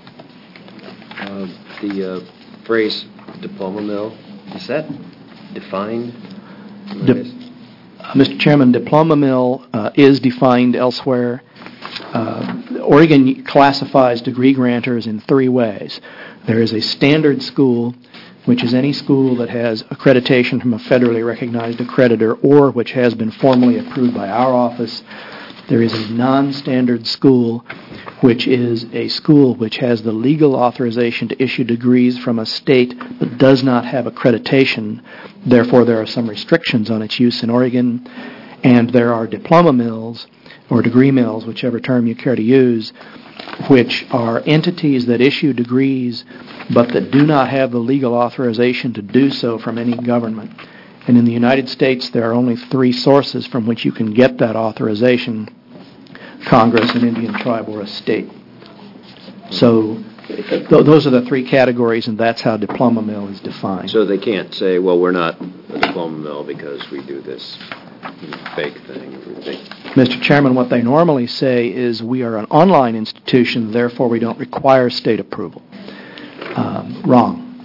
Uh, the uh, phrase diploma mill, is that defined? Di- uh, Mister Chairman, diploma mill uh, is defined elsewhere. Uh, Oregon classifies degree granters in three ways. There is a standard school, which is any school that has accreditation from a federally recognized accreditor or which has been formally approved by our office. There is a non-standard school, which is a school which has the legal authorization to issue degrees from a state but does not have accreditation. Therefore, there are some restrictions on its use in Oregon. And there are diploma mills, or degree mills, whichever term you care to use, which are entities that issue degrees but that do not have the legal authorization to do so from any government. And in the United States, there are only three sources from which you can get that authorization: Congress, an Indian tribe, or a state. So th- those are the three categories, and that's how diploma mill is defined. So they can't say, well, we're not a diploma mill because we do this fake thing. Mister Chairman, what they normally say is we are an online institution, therefore we don't require state approval. Um, wrong.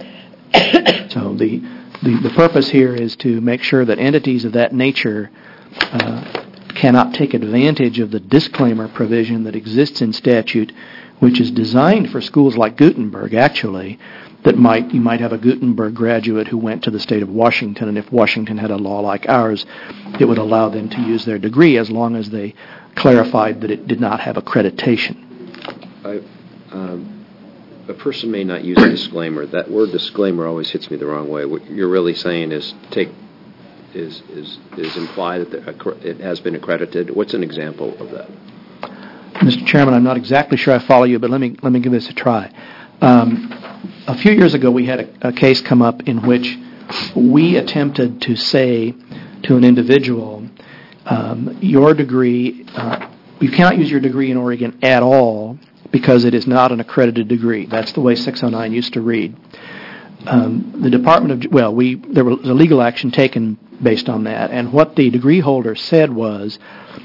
So the, the the purpose here is to make sure that entities of that nature uh, cannot take advantage of the disclaimer provision that exists in statute, which is designed for schools like Gutenberg, actually, that might you might have a Gutenberg graduate who went to the state of Washington, and if Washington had a law like ours, it would allow them to use their degree as long as they clarified that it did not have accreditation. I, um, a person may not use a disclaimer. That word disclaimer always hits me the wrong way. What you're really saying is take is is is imply that the, it has been accredited. What's an example of that? Mister Chairman, I'm not exactly sure I follow you, but let me let me give this a try. Um, a few years ago, we had a, a case come up in which we attempted to say to an individual, um, your degree, uh, you cannot use your degree in Oregon at all because it is not an accredited degree. That's the way six oh nine used to read. Um, the Department of, well, we there was a legal action taken based on that, and what the degree holder said was,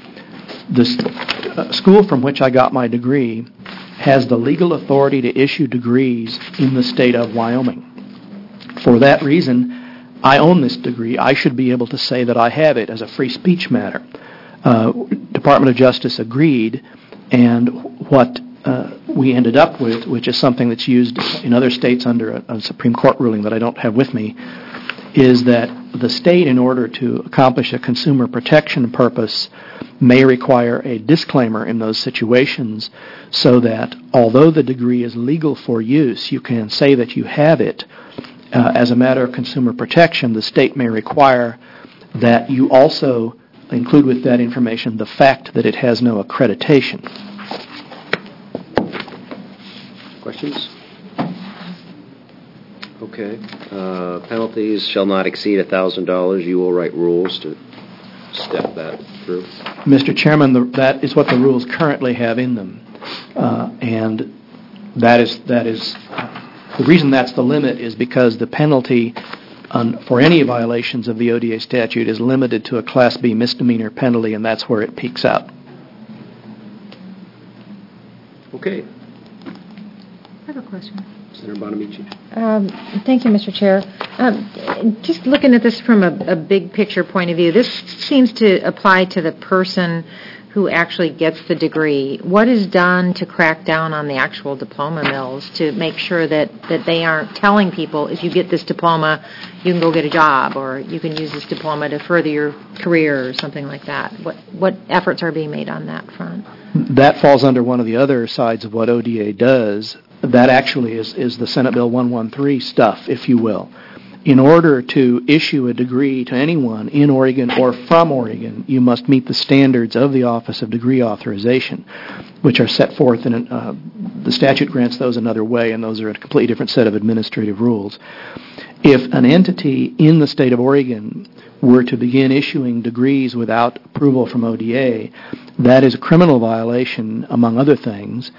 the uh, school from which I got my degree has the legal authority to issue degrees in the state of Wyoming. For that reason, I own this degree. I should be able to say that I have it as a free speech matter. Uh, Department of Justice agreed, and what uh, we ended up with, which is something that's used in other states under a, a Supreme Court ruling that I don't have with me, is that the state, in order to accomplish a consumer protection purpose, may require a disclaimer in those situations so that although the degree is legal for use, you can say that you have it. Uh, as a matter of consumer protection, the state may require that you also include with that information the fact that it has no accreditation. Questions? Okay. Uh, penalties shall not exceed one thousand dollars. You will write rules to step that through. Mister Chairman, the, that is what the rules currently have in them. Uh, and that is, that is the reason that's the limit is because the penalty on, for any violations of the O D A statute is limited to a Class B misdemeanor penalty, and that's where it peaks out. Okay. I have a question. Senator Bonamici. Um, thank you, Mister Chair. Um, just looking at this from a, a big picture point of view, this seems to apply to the person who actually gets the degree. What is done to crack down on the actual diploma mills to make sure that, that they aren't telling people, if you get this diploma, you can go get a job, or you can use this diploma to further your career, or something like that? What, what efforts are being made on that front? That falls under one of the other sides of what O D A does. That actually is, is the Senate Bill one thirteen stuff, if you will. In order to issue a degree to anyone in Oregon or from Oregon, you must meet the standards of the Office of Degree Authorization, which are set forth in, an, uh, the statute grants those another way, and those are a completely different set of administrative rules. If an entity in the state of Oregon were to begin issuing degrees without approval from O D A, that is a criminal violation, among other things,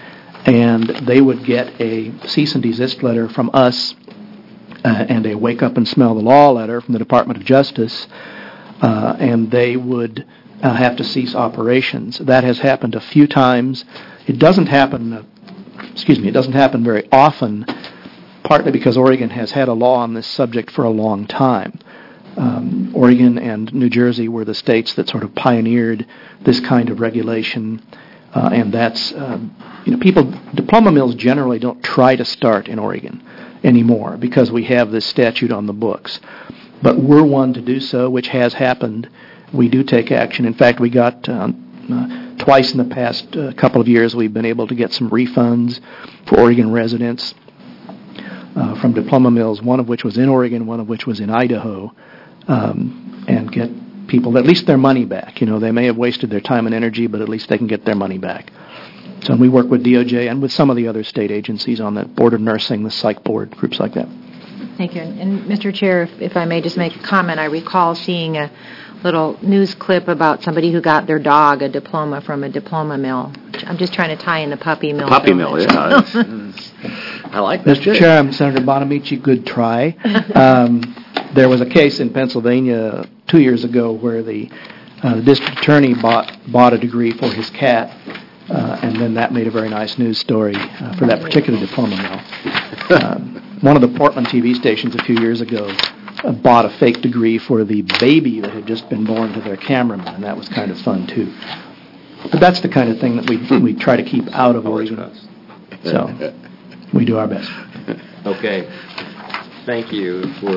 and they would get a cease and desist letter from us uh, and a wake up and smell the law letter from the Department of Justice, uh, and they would uh, have to cease operations. That has happened a few times. It doesn't happen, uh, excuse me, it doesn't happen very often, partly because Oregon has had a law on this subject for a long time. Um, Oregon and New Jersey were the states that sort of pioneered this kind of regulation, uh, and that's, um, you know, people, diploma mills generally don't try to start in Oregon anymore because we have this statute on the books. But we're one to do so, which has happened. We do take action. In fact, we got um, uh, twice in the past uh, couple of years we've been able to get some refunds for Oregon residents uh, from diploma mills, one of which was in Oregon, one of which was in Idaho, um, and get people at least their money back. You know, they may have wasted their time and energy, but at least they can get their money back. So we work with D O J and with some of the other state agencies on the Board of Nursing, the Psych Board, groups like that. Thank you. And, and Mister Chair, if, if I may just make a comment, I recall seeing a little news clip about somebody who got their dog a diploma from a diploma mill. I'm just trying to tie in the puppy mill. The puppy mill, yeah. It's, it's, I like that. Mister Chair, I'm Senator Bonamici, good try. Um, there was a case in Pennsylvania two years ago where the, uh, the district attorney bought, bought a degree for his cat, uh, and then that made a very nice news story uh, for that particular diploma mill. Um, one of the Portland T V stations a few years ago uh, bought a fake degree for the baby that had just been born to their cameraman, and that was kind of fun, too. But that's the kind of thing that we we try to keep out of Oregon. So we do our best. Okay. Thank you. For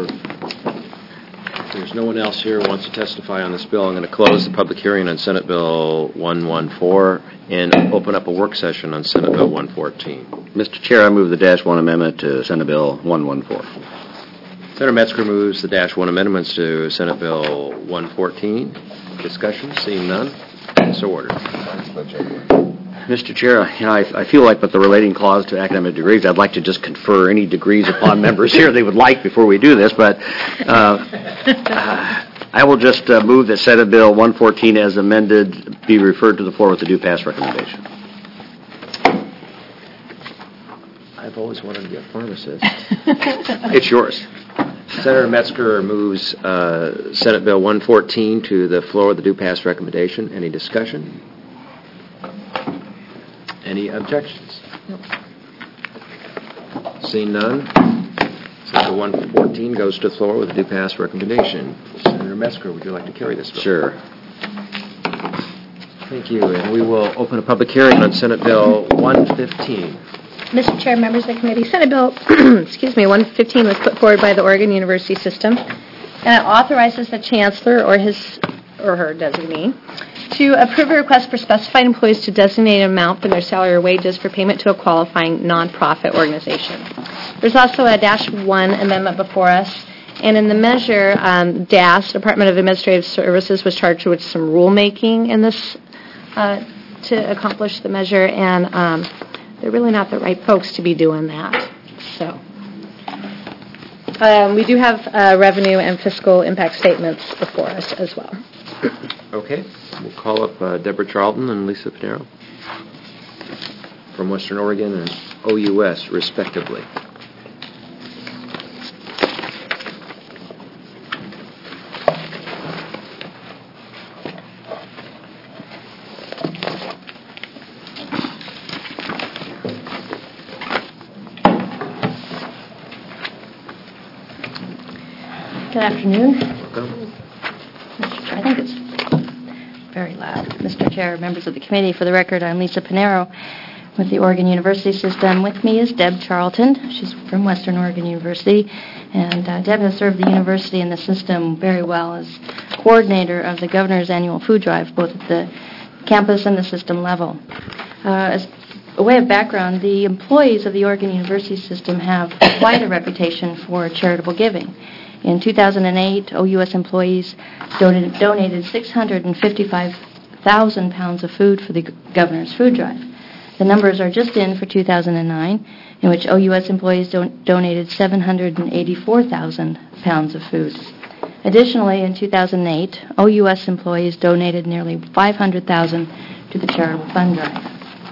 if there's no one else here who wants to testify on this bill, I'm going to close the public hearing on Senate Bill one fourteen and open up a work session on Senate Bill one fourteen. Mister Chair, I move the dash one amendment to Senate Bill one fourteen. Senator Metzger moves the dash one amendments to Senate Bill one fourteen. Discussion? Seeing none. So ordered. Mister Chair, you know, I, I feel like with the relating clause to academic degrees, I'd like to just confer any degrees upon members here they would like before we do this, but uh, uh, I will just uh, move that Senate Bill one fourteen as amended be referred to the floor with the due pass recommendation. I've always wanted to be a pharmacist. It's yours. Senator Metzger moves uh, Senate Bill one fourteen to the floor with the due pass recommendation. Any discussion? Any objections? Nope. Seeing none, Senator one fourteen goes to the floor with the due pass recommendation. Senator Metzger, would you like to carry this bill? Sure. Thank you. And we will open a public hearing on Senate Bill one fifteen. Mister Chair, members of the committee, Senate Bill, excuse me, one fifteen was put forward by the Oregon University System, and it authorizes the chancellor or his or her designee to approve a request for specified employees to designate an amount from their salary or wages for payment to a qualifying nonprofit organization. There's also a dash one amendment before us, and in the measure, um, D A S, Department of Administrative Services, was charged with some rulemaking in this uh, to accomplish the measure, and um, they're really not the right folks to be doing that. So um, we do have uh, revenue and fiscal impact statements before us as well. Okay. We'll call up uh, Deborah Charlton and Lisa Pinero from Western Oregon and O U S, respectively. Good afternoon. Welcome. I think it's very loud. Mister Chair, members of the committee, for the record, I'm Lisa Pinero with the Oregon University System. With me is Deb Charlton. She's from Western Oregon University, and uh, Deb has served the university and the system very well as coordinator of the governor's annual food drive, both at the campus and the system level. Uh, as a way of background, the employees of the Oregon University System have quite a reputation for charitable giving. In two thousand eight, O U S employees donated, donated six hundred fifty-five thousand pounds of food for the governor's food drive. The numbers are just in for two thousand nine, in which O U S employees don- donated seven hundred eighty-four thousand pounds of food. Additionally, in two thousand eight, O U S employees donated nearly five hundred thousand to the charitable fund drive.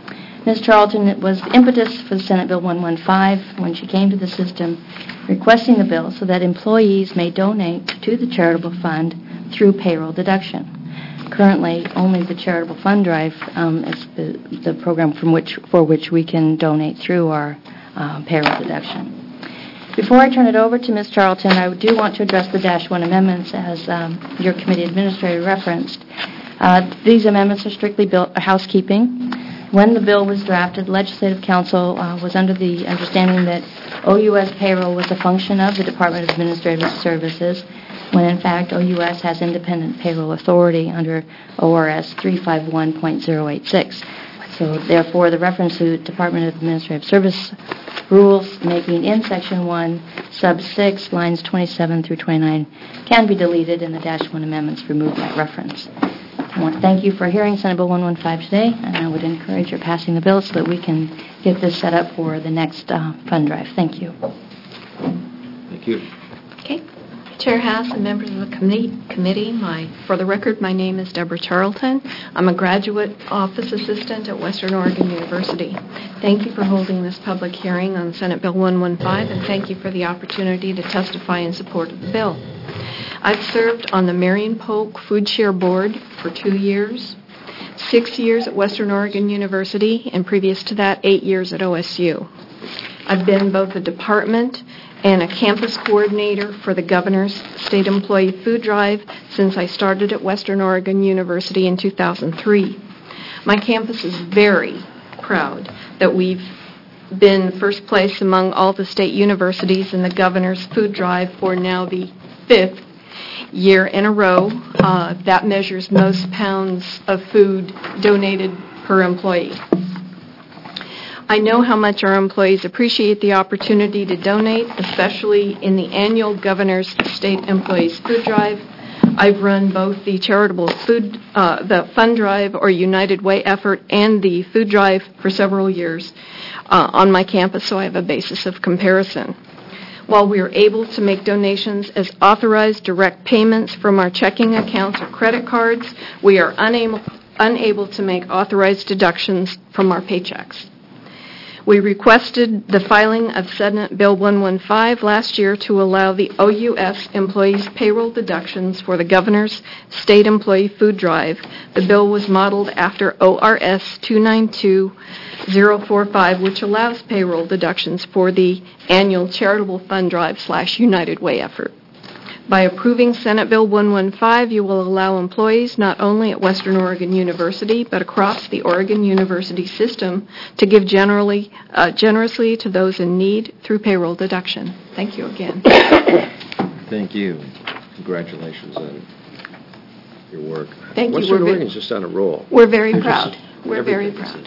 Miz Charlton was the impetus for the Senate Bill one fifteen when she came to the system requesting the bill so that employees may donate to the charitable fund through payroll deduction. Currently, only the charitable fund drive um, is the, the program from which for which we can donate through our uh, payroll deduction. Before I turn it over to Miz Charlton, I do want to address the Dash one amendments as um, your committee administrator referenced. Uh, these amendments are strictly bill, uh, housekeeping. When the bill was drafted, the Legislative Council uh, was under the understanding that O U S payroll was a function of the Department of Administrative Services, when in fact O U S has independent payroll authority under O R S three fifty-one point zero eight six. So therefore, the reference to Department of Administrative Service rules making in Section one, Sub six, lines twenty-seven through twenty-nine can be deleted, and the Dash one amendments remove that reference. I want to thank you for hearing Senate Bill one fifteen today, and I would encourage your passing the bill so that we can get this set up for the next uh, fund drive. Thank you. Thank you. Okay. Chair Haas and members of the committee, committee, my, for the record, my name is Deborah Charlton. I'm a graduate office assistant at Western Oregon University. Thank you for holding this public hearing on Senate Bill one fifteen, and thank you for the opportunity to testify in support of the bill. I've served on the Marion Polk Food Share Board for two years, six years at Western Oregon University, and previous to that, eight years at O S U. I've been both a department and a campus coordinator for the Governor's State Employee Food Drive since I started at Western Oregon University in two thousand three. My campus is very proud that we've been first place among all the state universities in the Governor's Food Drive for now the fifth year in a row. Uh, that measures most pounds of food donated per employee. I know how much our employees appreciate the opportunity to donate, especially in the annual Governor's State Employees Food Drive. I've run both the charitable food, uh, the fund drive or United Way effort and the food drive for several years uh, on my campus, so I have a basis of comparison. While we are able to make donations as authorized direct payments from our checking accounts or credit cards, we are unable, unable to make authorized deductions from our paychecks. We requested the filing of Senate Bill one fifteen last year to allow the O U S employees' payroll deductions for the Governor's State Employee Food Drive. The bill was modeled after O R S two nine two zero four five, which allows payroll deductions for the annual charitable fund drive slash United Way effort. By approving Senate Bill one fifteen, you will allow employees not only at Western Oregon University, but across the Oregon University system to give generally, uh, generously to those in need through payroll deduction. Thank you again. Thank you. Congratulations on your work. Thank you. Western We're Oregon's just on a roll. We're very proud. We're very proud.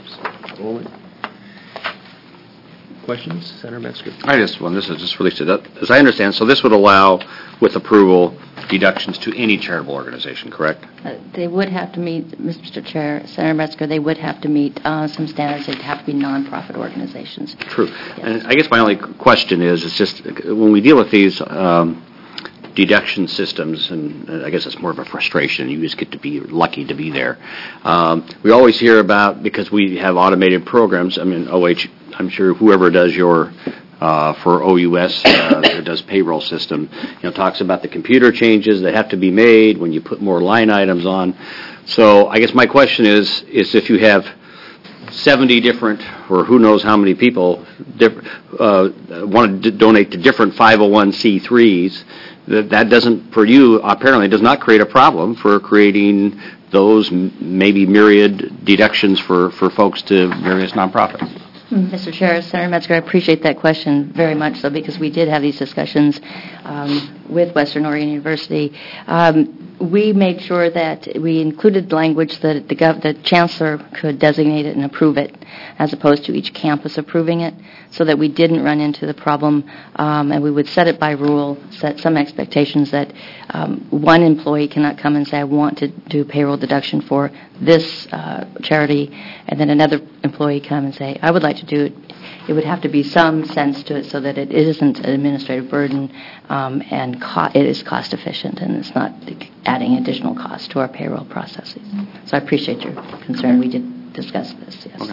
Questions, Senator Metzger? I just, well, this is just released it. As I understand, so this would allow, with approval, deductions to any charitable organization, correct? Uh, they would have to meet, Mister Chair, Senator Metzger, they would have to meet uh, some standards. They'd have to be nonprofit organizations. True. Yes. And I guess my only question is, it's just when we deal with these um, deduction systems, and I guess it's more of a frustration. You just get to be lucky to be there. Um, we always hear about, because we have automated programs, I mean, O H, I'm sure whoever does your, uh, for O U S, uh, that does payroll system, you know, talks about the computer changes that have to be made when you put more line items on. So I guess my question is, is if you have seventy different, or who knows how many people, diff- uh, want to d- donate to different five oh one c threes, that that doesn't, for you, apparently does not create a problem for creating those m- maybe myriad deductions for, for folks to various nonprofits. Mister Chair, Senator Metzger, I appreciate that question very much so, because we did have these discussions um, with Western Oregon University. Um, we made sure that we included language that the, gov- the chancellor could designate it and approve it, as opposed to each campus approving it, so that we didn't run into the problem, um, and we would set it by rule, set some expectations that um, one employee cannot come and say, I want to do payroll deduction for this uh, charity, and then another employee come and say, I would like to do it. It would have to be some sense to it so that it isn't an administrative burden um, and co- it is cost efficient, and it's not adding additional cost to our payroll processes. So I appreciate your concern. We did discuss this, yes. Okay.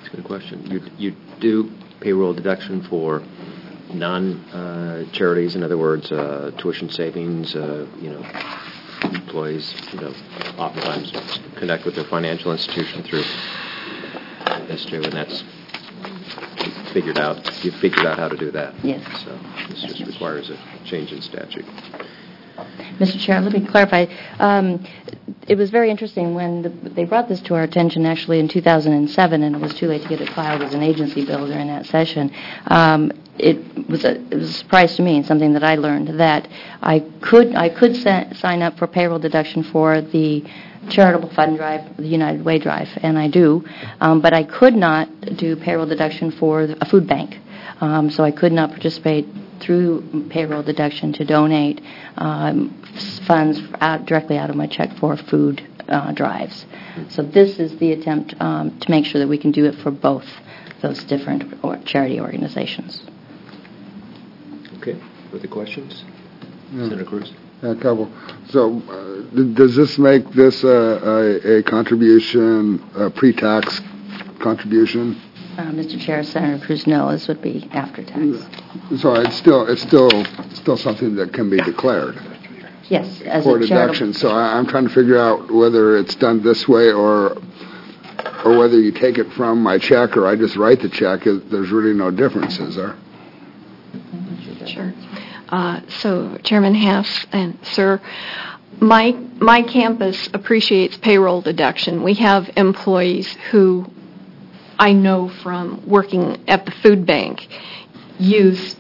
That's a good question. You, you do payroll deduction for non-charities, in other words, uh, tuition savings, uh, you know, employees, you know, oftentimes connect with their financial institution through this too, and that's figured out. You've figured out how to do that. Yes. So this just requires a change in statute. Mister Chair, let me clarify. Um, it was very interesting when the, they brought this to our attention actually in two thousand seven, and it was too late to get it filed as an agency bill during that session. Um, it was a it was a surprise to me, and something that I learned, that I could I could sa- sign up for payroll deduction for the charitable fund drive, the United Way drive, and I do, um, but I could not do payroll deduction for a food bank. Um, so I could not participate through payroll deduction to donate um, funds out, directly out of my check for food uh, drives. So this is the attempt um, to make sure that we can do it for both those different or charity organizations. Okay. Further questions? Yeah. Senator Cruz? Yeah, a couple. So uh, th- does this make this uh, a, a contribution, a pre-tax contribution? Uh, Mister Chair, Senator Cruz, no, this would be after tax. So it's still it's still still something that can be declared Yes, as for a deduction. charitable. So I, I'm trying to figure out whether it's done this way or or whether you take it from my check or I just write the check. There's really no difference, is there? Sure. Uh, so, Chairman Hess and Sir, my my campus appreciates payroll deduction. We have employees who I know from working at the food bank use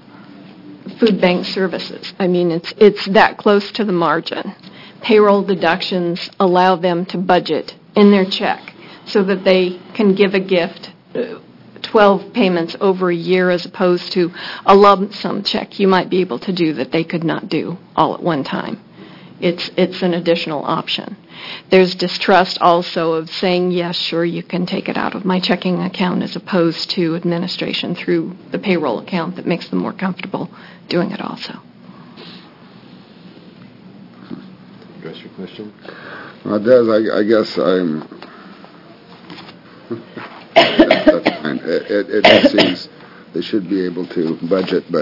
food bank services. I mean, it's it's that close to the margin. Payroll deductions allow them to budget in their check so that they can give a gift, uh, twelve payments over a year as opposed to a lump sum check you might be able to do that they could not do all at one time. It's it's an additional option. There's distrust also of saying, yes, sure, you can take it out of my checking account as opposed to administration through the payroll account that makes them more comfortable doing it also. Address your question? Well, it does. I, I guess I'm... That's fine. It, it, it just seems they should be able to budget, but...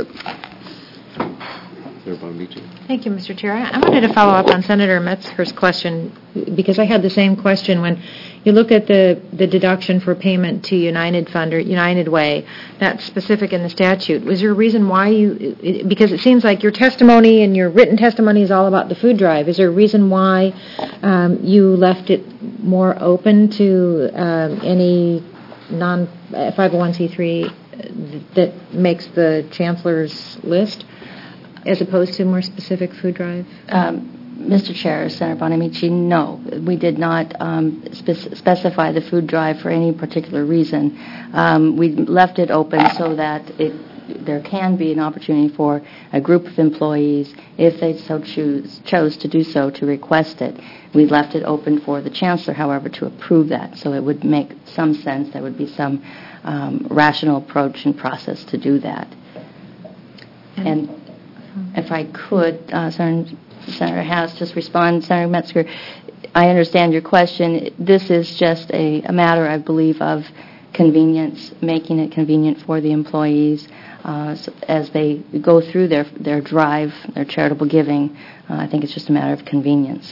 Thank you, Mister Chair. I wanted to follow up on Senator Metzger's question because I had the same question when you look at the, the deduction for payment to United Fund or United Way, that's specific in the statute. Was there a reason why you, it, because it seems like your testimony and your written testimony is all about the food drive. Is there a reason why um, you left it more open to um, any non five oh one c three that makes the chancellor's list, as opposed to more specific food drive? Um, Mister Chair, Senator Bonamici, no, we did not um, spe- specify the food drive for any particular reason. Um, we left it open so that it, there can be an opportunity for a group of employees, if they so choose, chose to do so, to request it. We left it open for the chancellor, however, to approve that. So it would make some sense. There would be some um, rational approach and process to do that. And if I could, uh, Senator, Senator House, just respond. Senator Metzger, I understand your question. This is just a, a matter, I believe, of convenience, making it convenient for the employees uh, so as they go through their their drive, their charitable giving. Uh, I think it's just a matter of convenience.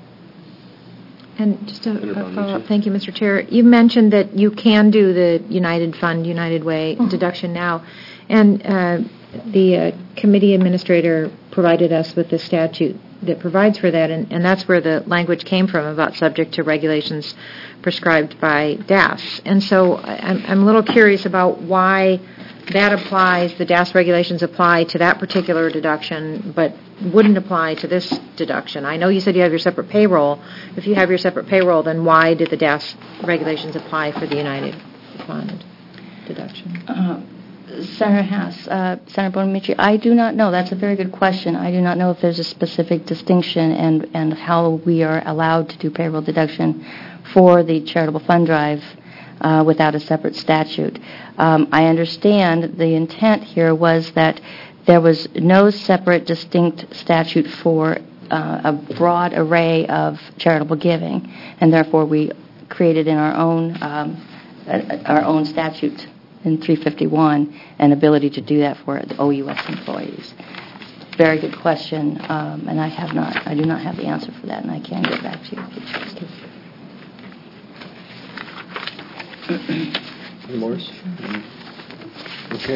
And just a, a follow-up, thank you, Mister Chair. You mentioned that you can do the United Fund, United Way mm-hmm. deduction now, and uh, the uh, committee administrator provided us with the statute that provides for that, and, and that's where the language came from about subject to regulations prescribed by D A S. And so I'm, I'm a little curious about why that applies, the D A S regulations apply to that particular deduction, but wouldn't apply to this deduction. I know you said you have your separate payroll. If you have your separate payroll, then why did the D A S regulations apply for the United Fund deduction? Uh, Senator Haas, uh, Senator Bonamici, I do not know. That's a very good question. I do not know if there's a specific distinction and, and how we are allowed to do payroll deduction for the charitable fund drive uh, without a separate statute. Um, I understand the intent here was that there was no separate distinct statute for uh, a broad array of charitable giving, and therefore we created in our own um, uh, our own statute in three fifty-one and ability to do that for the O U S employees. Very good question, um, and I have not, I do not have the answer for that, and I can get back to you. Any Morris? Okay.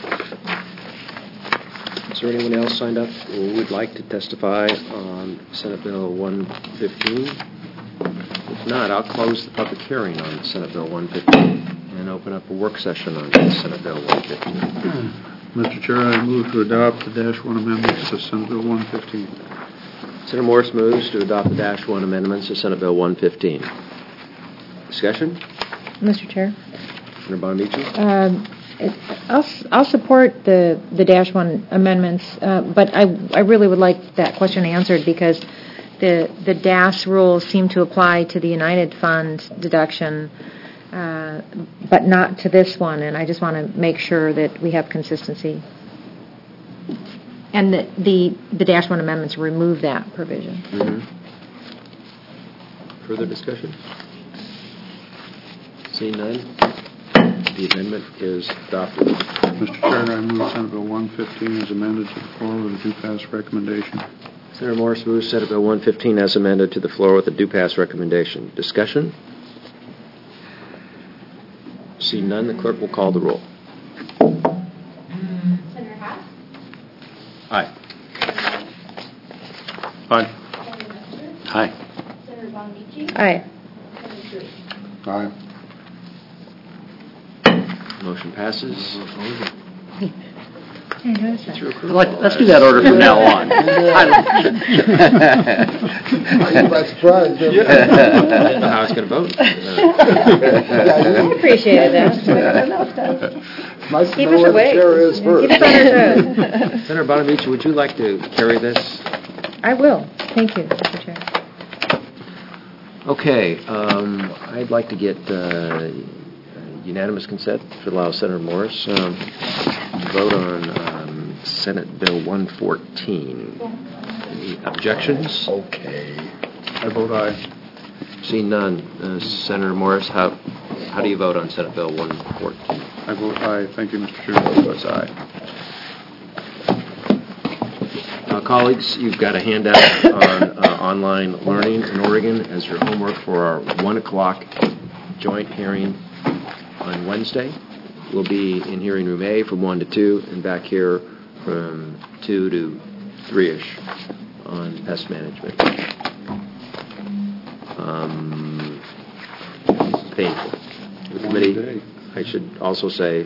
Is there anyone else signed up who would like to testify on Senate Bill one fifteen? If not, I'll close the public hearing on Senate Bill one fifteen and open up a work session on Senate Bill one fifteen. Mister Chair, I move to adopt the dash one amendments to Senate Bill one fifteen. Senator Morris moves to adopt the dash one amendments to Senate Bill one fifteen. Discussion? Mister Chair? Senator Bonamici? Um, it- I'll s- I'll support the the dash one amendments, uh, but I I really would like that question answered because the the D A S rules seem to apply to the United Fund deduction, uh, but not to this one, and I just want to make sure that we have consistency. And the the, the dash one amendments remove that provision. Mm-hmm. Further discussion? Seeing none, the amendment is adopted. Mister Chair, I move Senate Bill one fifteen as amended to the floor with a do-pass recommendation. Senator Morris moves Senate Bill one fifteen as amended to the floor with a do-pass recommendation. Discussion? Seeing none, the clerk will call the roll. Senator Haas? Aye. Aye. Aye. Senator Bonamici? Aye. Senator Cruz? Aye. Motion passes. Let's do that order from now on. Are you by surprise? I didn't know how I was going to vote. I appreciated that. Nice to Keep know us where the awake. chair is first. Keep us on our toes. Senator Bonamici, would you like to carry this? I will. Thank you, Mister Chair. Okay, um, I'd like to get uh, unanimous consent to allow Senator Morris um, to vote on um, Senate Bill one fourteen. Any objections? Okay. I vote aye. Seeing none, uh, Senator Morris, how how do you vote on Senate Bill one fourteen? I vote aye. Thank you, Mister Chair. Votes aye. Uh, colleagues, you've got a handout on uh, online learning in Oregon as your homework for our one o'clock joint hearing on Wednesday. We'll be in hearing room A from one to two and back here from two to three-ish on pest management. Um, painful. The committee, I should also say,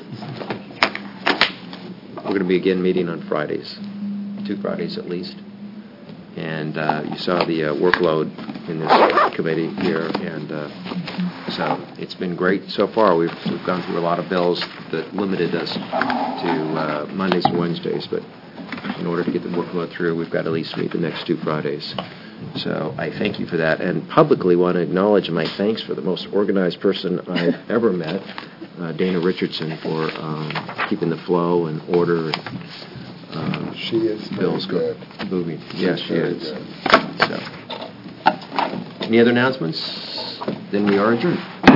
we're going to be again meeting on Fridays, two Fridays at least. And uh, you saw the uh, workload in this committee here, and uh, so it's been great so far. We've, we've gone through a lot of bills that limited us to uh, Mondays and Wednesdays, but in order to get the workload through, we've got to at least meet the next two Fridays. So I thank you for that, and publicly want to acknowledge my thanks for the most organized person I've ever met, uh, Dana Richardson, for um, keeping the flow and order. And, um, she is bills go good. moving. Yes, she very is. good. So, any other announcements? Then we are adjourned.